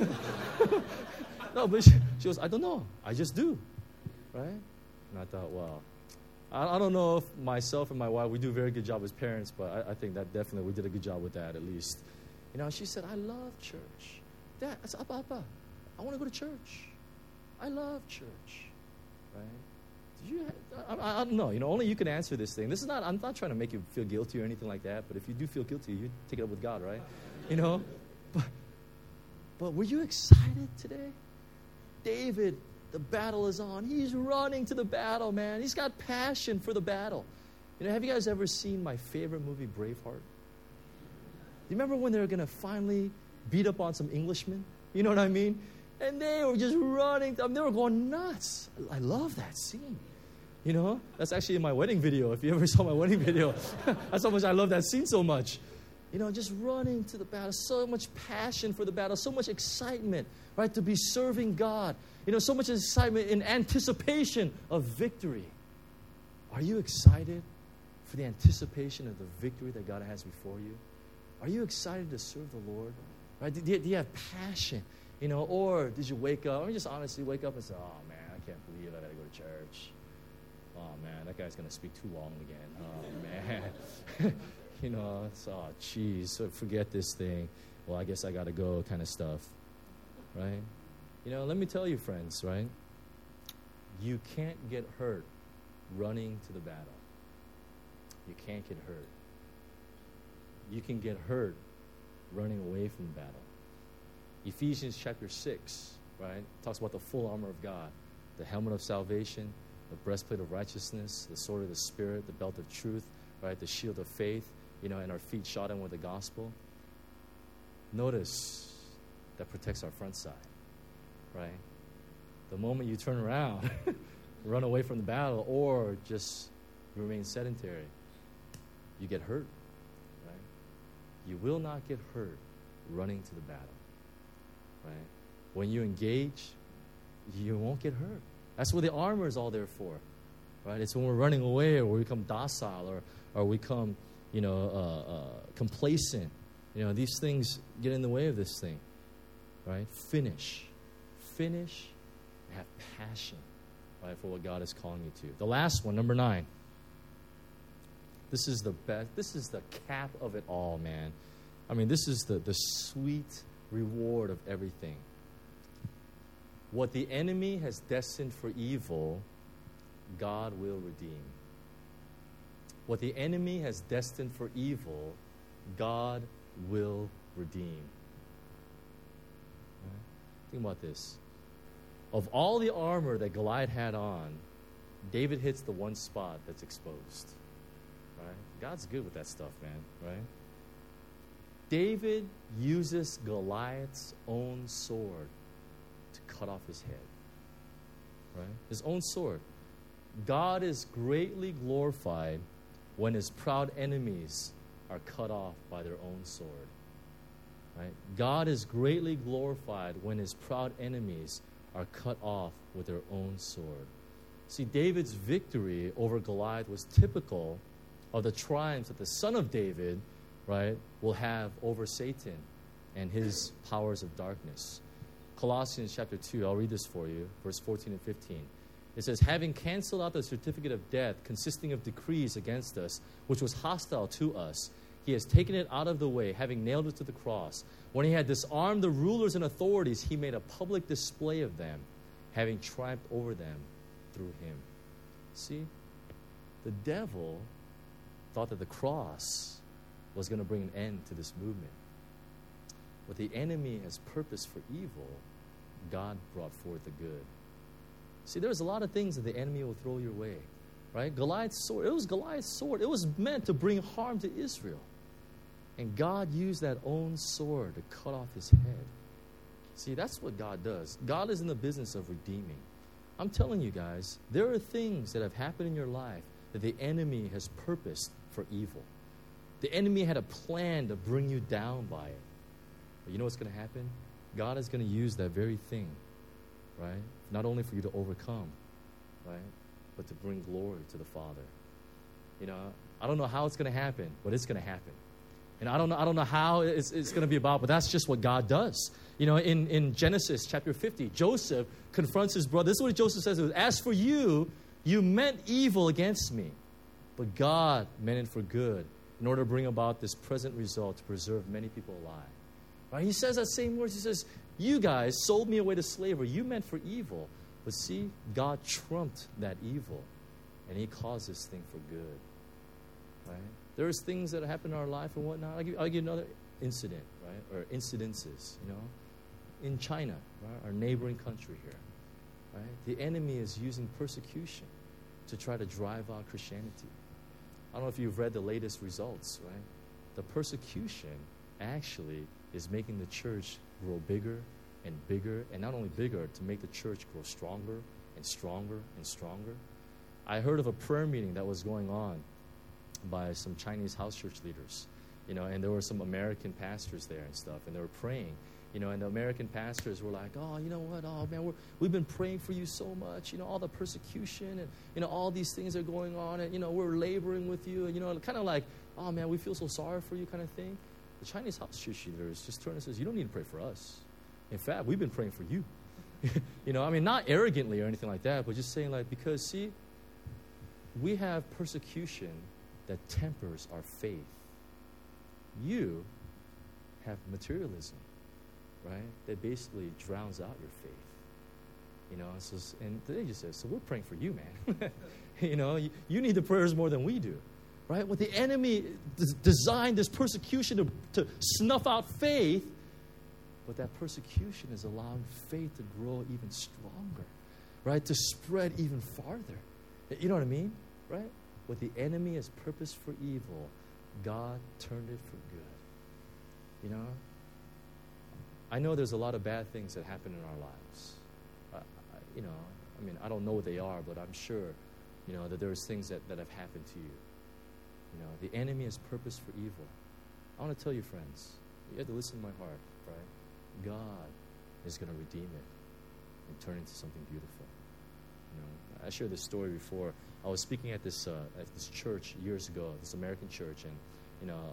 No, but she, she goes, I don't know. I just do, right? And I thought, well, I don't know if myself and my wife, we do a very good job as parents, but I, I think that definitely we did a good job with that at least. You know, she said, I love church. Dad, I said, Appa, Appa, I want to go to church. I love church, right? Did you? I, I, I don't know. You know, only you can answer this thing. This is not, I'm not trying to make you feel guilty or anything like that, but if you do feel guilty, you take it up with God, right? You know? But, but were you excited today? David, the battle is on. He's running to the battle, man. He's got passion for the battle. You know, have you guys ever seen my favorite movie, Braveheart? You remember when they were going to finally beat up on some Englishmen? You know what I mean? And they were just running. I mean, they were going nuts. I love that scene. You know? That's actually in my wedding video. If you ever saw my wedding video, that's how much I love that scene so much. You know, just running to the battle, so much passion for the battle, so much excitement, right, to be serving God. You know, so much excitement in anticipation of victory. Are you excited for the anticipation of the victory that God has before you? Are you excited to serve the Lord? Right? Do you, do you have passion? You know, or did you wake up, or just honestly wake up and say, oh man, I can't believe I gotta go to church. Oh man, that guy's gonna speak too long again. Oh man. You know, it's, oh geez, so forget this thing. Well, I guess I gotta go kind of stuff. Right? You know, let me tell you, friends, right? You can't get hurt running to the battle. You can't get hurt. You can get hurt running away from the battle. Ephesians chapter six, right, talks about the full armor of God, the helmet of salvation, the breastplate of righteousness, the sword of the Spirit, the belt of truth, right, the shield of faith, you know, and our feet shod in with the gospel. Notice that protects our front side, right? The moment you turn around, run away from the battle, or just remain sedentary, you get hurt, right? You will not get hurt running to the battle, right? When you engage, you won't get hurt. That's what the armor is all there for, right? It's when we're running away, or we become docile, or or we become, you know, uh, uh, complacent. You know, these things get in the way of this thing, right? Finish, finish, and have passion, right, for what God is calling you to. The last one, number nine. This is the best. This is the cap of it all, man. I mean, this is the, the sweet reward of everything. What the enemy has destined for evil, God will redeem. What the enemy has destined for evil, God will redeem. Right? Think about this. Of all the armor that Goliath had on, David hits the one spot that's exposed. Right? God's good with that stuff, man. Right? David uses Goliath's own sword to cut off his head. Right? His own sword. God is greatly glorified when his proud enemies are cut off by their own sword. Right? God is greatly glorified when his proud enemies are cut off with their own sword. See, David's victory over Goliath was typical of the triumphs that the son of David, right, will have over Satan and his powers of darkness. Colossians chapter two, I'll read this for you, verse fourteen and fifteen. It says, having canceled out the certificate of death consisting of decrees against us, which was hostile to us, he has taken it out of the way, having nailed it to the cross. When he had disarmed the rulers and authorities, he made a public display of them, having triumphed over them through him. See, the devil thought that the cross was going to bring an end to this movement. What the enemy has purposed for evil, God brought forth the good. See, there's a lot of things that the enemy will throw your way, right? Goliath's sword, it was Goliath's sword. It was meant to bring harm to Israel. And God used that own sword to cut off his head. See, that's what God does. God is in the business of redeeming. I'm telling you guys, there are things that have happened in your life that the enemy has purposed for evil. The enemy had a plan to bring you down by it. But you know what's going to happen? God is going to use that very thing, right? Not only for you to overcome, right? But to bring glory to the Father. You know, I don't know how it's going to happen, but it's going to happen. And I don't know, I don't know how it's, it's going to be about, but that's just what God does. You know, in, in Genesis chapter fifty, Joseph confronts his brother. This is what Joseph says. As for you, you meant evil against me, but God meant it for good in order to bring about this present result to preserve many people alive. Right? He says that same words. He says, you guys sold me away to slavery. You meant for evil. But see, God trumped that evil, and he caused this thing for good. Right? There's things that happen in our life and whatnot. I'll give, I'll give another incident, right? Or incidences, you know. In China, right? Our neighboring country here, right? The enemy is using persecution to try to drive out Christianity. I don't know if you've read the latest results, right? The persecution actually is making the church grow bigger and bigger, and not only bigger, to make the church grow stronger and stronger and stronger. I heard of a prayer meeting that was going on by some Chinese house church leaders. you know, and there were some American pastors there and stuff, and they were praying, you know, and the American pastors were like, oh, you know what, oh, man, we're, we've been praying for you so much, you know, all the persecution and, you know, all these things are going on, and, you know, we're laboring with you, and, you know, kind of like, oh, man, we feel so sorry for you kind of thing. The Chinese house church leaders just turn and says, you don't need to pray for us. In fact, we've been praying for you. You know, I mean, not arrogantly or anything like that, but just saying, like, because, see, we have persecution that tempers our faith. You have materialism, right, that basically drowns out your faith. You know, so, and they just said, so we're praying for you, man. You know, you, you need the prayers more than we do, right? Well, the enemy d- designed this persecution to, to snuff out faith, but that persecution is allowing faith to grow even stronger, right, to spread even farther. You know what I mean, right? What the enemy has purposed for evil, God turned it for good. You know, I know there's a lot of bad things that happen in our lives. I, I, you know, I mean, I don't know what they are, but I'm sure, you know, that there's things that, that have happened to you. You know, the enemy has purpose for evil. I want to tell you, friends, you have to listen to my heart, right? God is going to redeem it and turn it into something beautiful. You know, I shared this story before. I was speaking at this uh, at this church years ago, this American church, and you know,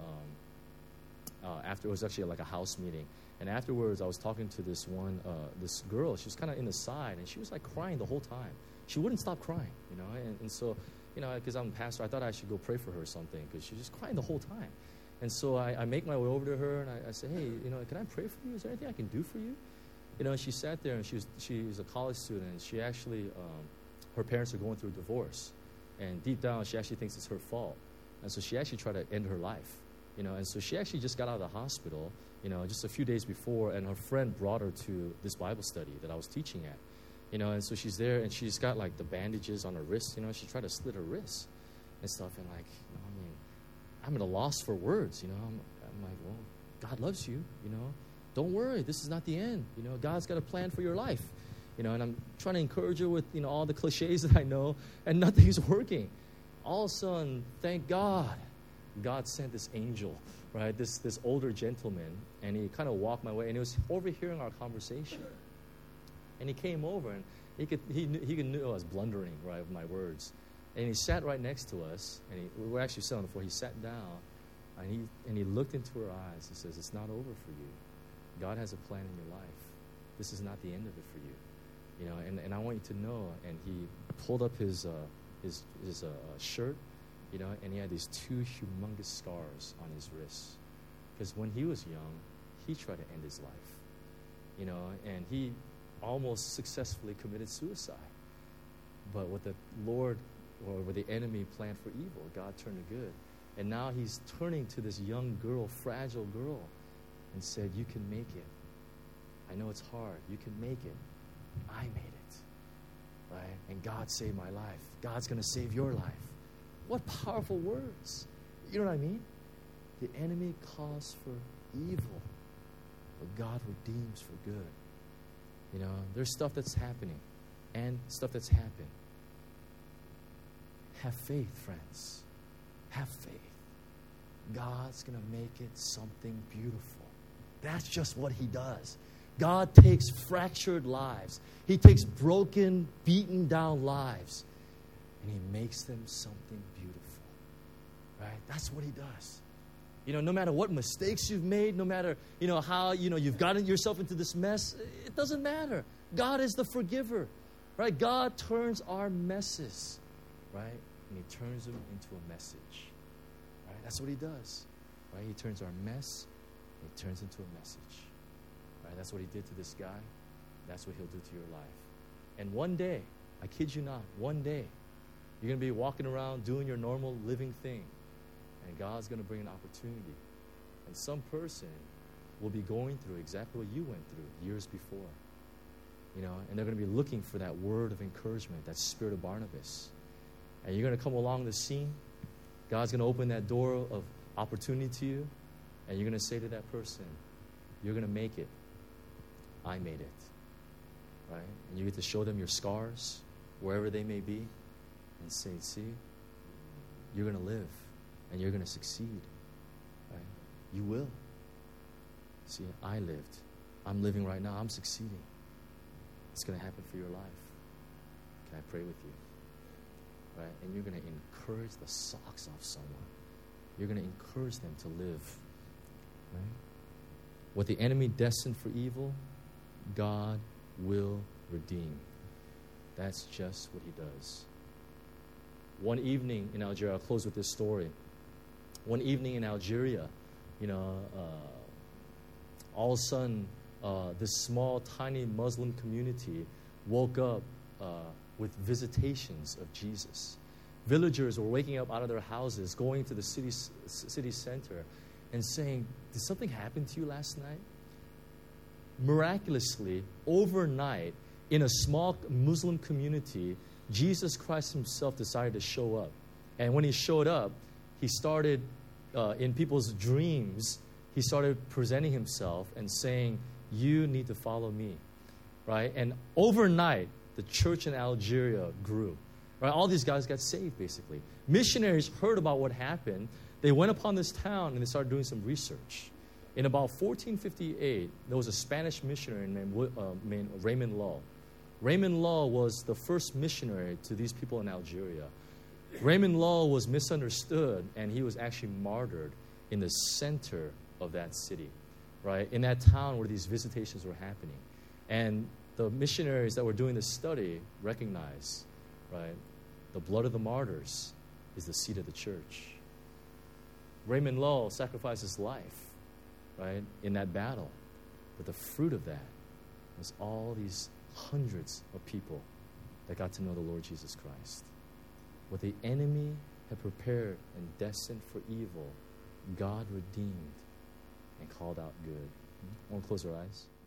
um, uh, after it was actually like a house meeting, and afterwards I was talking to this one, uh, this girl. She was kind of in the side, and she was like crying the whole time. She wouldn't stop crying, you know, and, and so, you know, because I'm a pastor, I thought I should go pray for her or something, because she was just crying the whole time. And so I, I make my way over to her, and I, I say, hey, you know, can I pray for you? Is there anything I can do for you? You know, and she sat there, and she was, she was a college student, and she actually, um, her parents are going through a divorce. And deep down, she actually thinks it's her fault. And so she actually tried to end her life, you know. And so she actually just got out of the hospital, you know, just a few days before, and her friend brought her to this Bible study that I was teaching at, you know. And so she's there, and she's got, like, the bandages on her wrist, you know. She tried to slit her wrist and stuff, and, like, you know, I mean, I'm at a loss for words, you know. I'm, I'm like, well, God loves you, you know. Don't worry, this is not the end. You know, God's got a plan for your life. You know, and I'm trying to encourage her with, you know, all the cliches that I know, and nothing's working. All of a sudden, thank God, God sent this angel, right, this this older gentleman, and he kind of walked my way, and he was overhearing our conversation. And he came over, and he could he knew, he knew I was blundering, right, with my words. And he sat right next to us, and he, we were actually sitting on the floor. He sat down, and he and he looked into her eyes. He says, it's not over for you. God has a plan in your life. This is not the end of it for you. You know, and, and I want you to know. And he pulled up his uh, his his uh, shirt, you know, and he had these two humongous scars on his wrists. Because when he was young, he tried to end his life, you know, and he almost successfully committed suicide. But what the Lord or what the enemy planned for evil, God turned it good. And now he's turning to this young girl, fragile girl, and said, you can make it. I know it's hard. You can make it. I made it, right? And God saved my life. God's going to save your life. What powerful words. You know what I mean? The enemy caused for evil, but God redeems for good. You know, there's stuff that's happening and stuff that's happened. Have faith, friends. Have faith. God's going to make it something beautiful. That's just what he does. God takes fractured lives. He takes broken, beaten down lives, and he makes them something beautiful. Right? That's what he does. You know, no matter what mistakes you've made, no matter, you know, how, you know, you've gotten yourself into this mess, it doesn't matter. God is the forgiver. Right? God turns our messes, right? And he turns them into a message. Right? That's what he does. Right? He turns our mess, and he turns into a message. Right? That's what he did to this guy. That's what he'll do to your life. And one day, I kid you not, one day, you're going to be walking around doing your normal living thing. And God's going to bring an opportunity. And some person will be going through exactly what you went through years before. You know, and they're going to be looking for that word of encouragement, that spirit of Barnabas. And you're going to come along the scene. God's going to open that door of opportunity to you. And you're going to say to that person, you're going to make it. I made it. Right? And you get to show them your scars, wherever they may be, and say, see, you're going to live, and you're going to succeed. Right? You will. See, I lived. I'm living right now. I'm succeeding. It's going to happen for your life. Can I pray with you? Right? And you're going to encourage the socks off someone. You're going to encourage them to live. Right? What the enemy destined for evil, God will redeem. That's just what he does. One evening in Algeria, I'll close with this story. One evening in Algeria, you know, uh, all of a sudden, uh, this small, tiny Muslim community woke up uh, with visitations of Jesus. Villagers were waking up out of their houses, going to the city, city center, and saying, did something happen to you last night? Miraculously, overnight, in a small Muslim community, Jesus Christ himself decided to show up. And when he showed up, he started, uh, in people's dreams, he started presenting himself and saying, you need to follow me, right? And overnight, the church in Algeria grew, right? All these guys got saved, basically. Missionaries heard about what happened. They went upon this town and they started doing some research. In about fourteen fifty-eight, there was a Spanish missionary named, uh, named Raymond Lull. Raymond Lull was the first missionary to these people in Algeria. Raymond Lull was misunderstood, and he was actually martyred in the center of that city, right? In that town where these visitations were happening. And the missionaries that were doing this study recognized, right, the blood of the martyrs is the seed of the church. Raymond Lull sacrificed his life, right, in that battle. But the fruit of that was all these hundreds of people that got to know the Lord Jesus Christ. What the enemy had prepared and destined for evil, God redeemed and called out good. I want to close our eyes.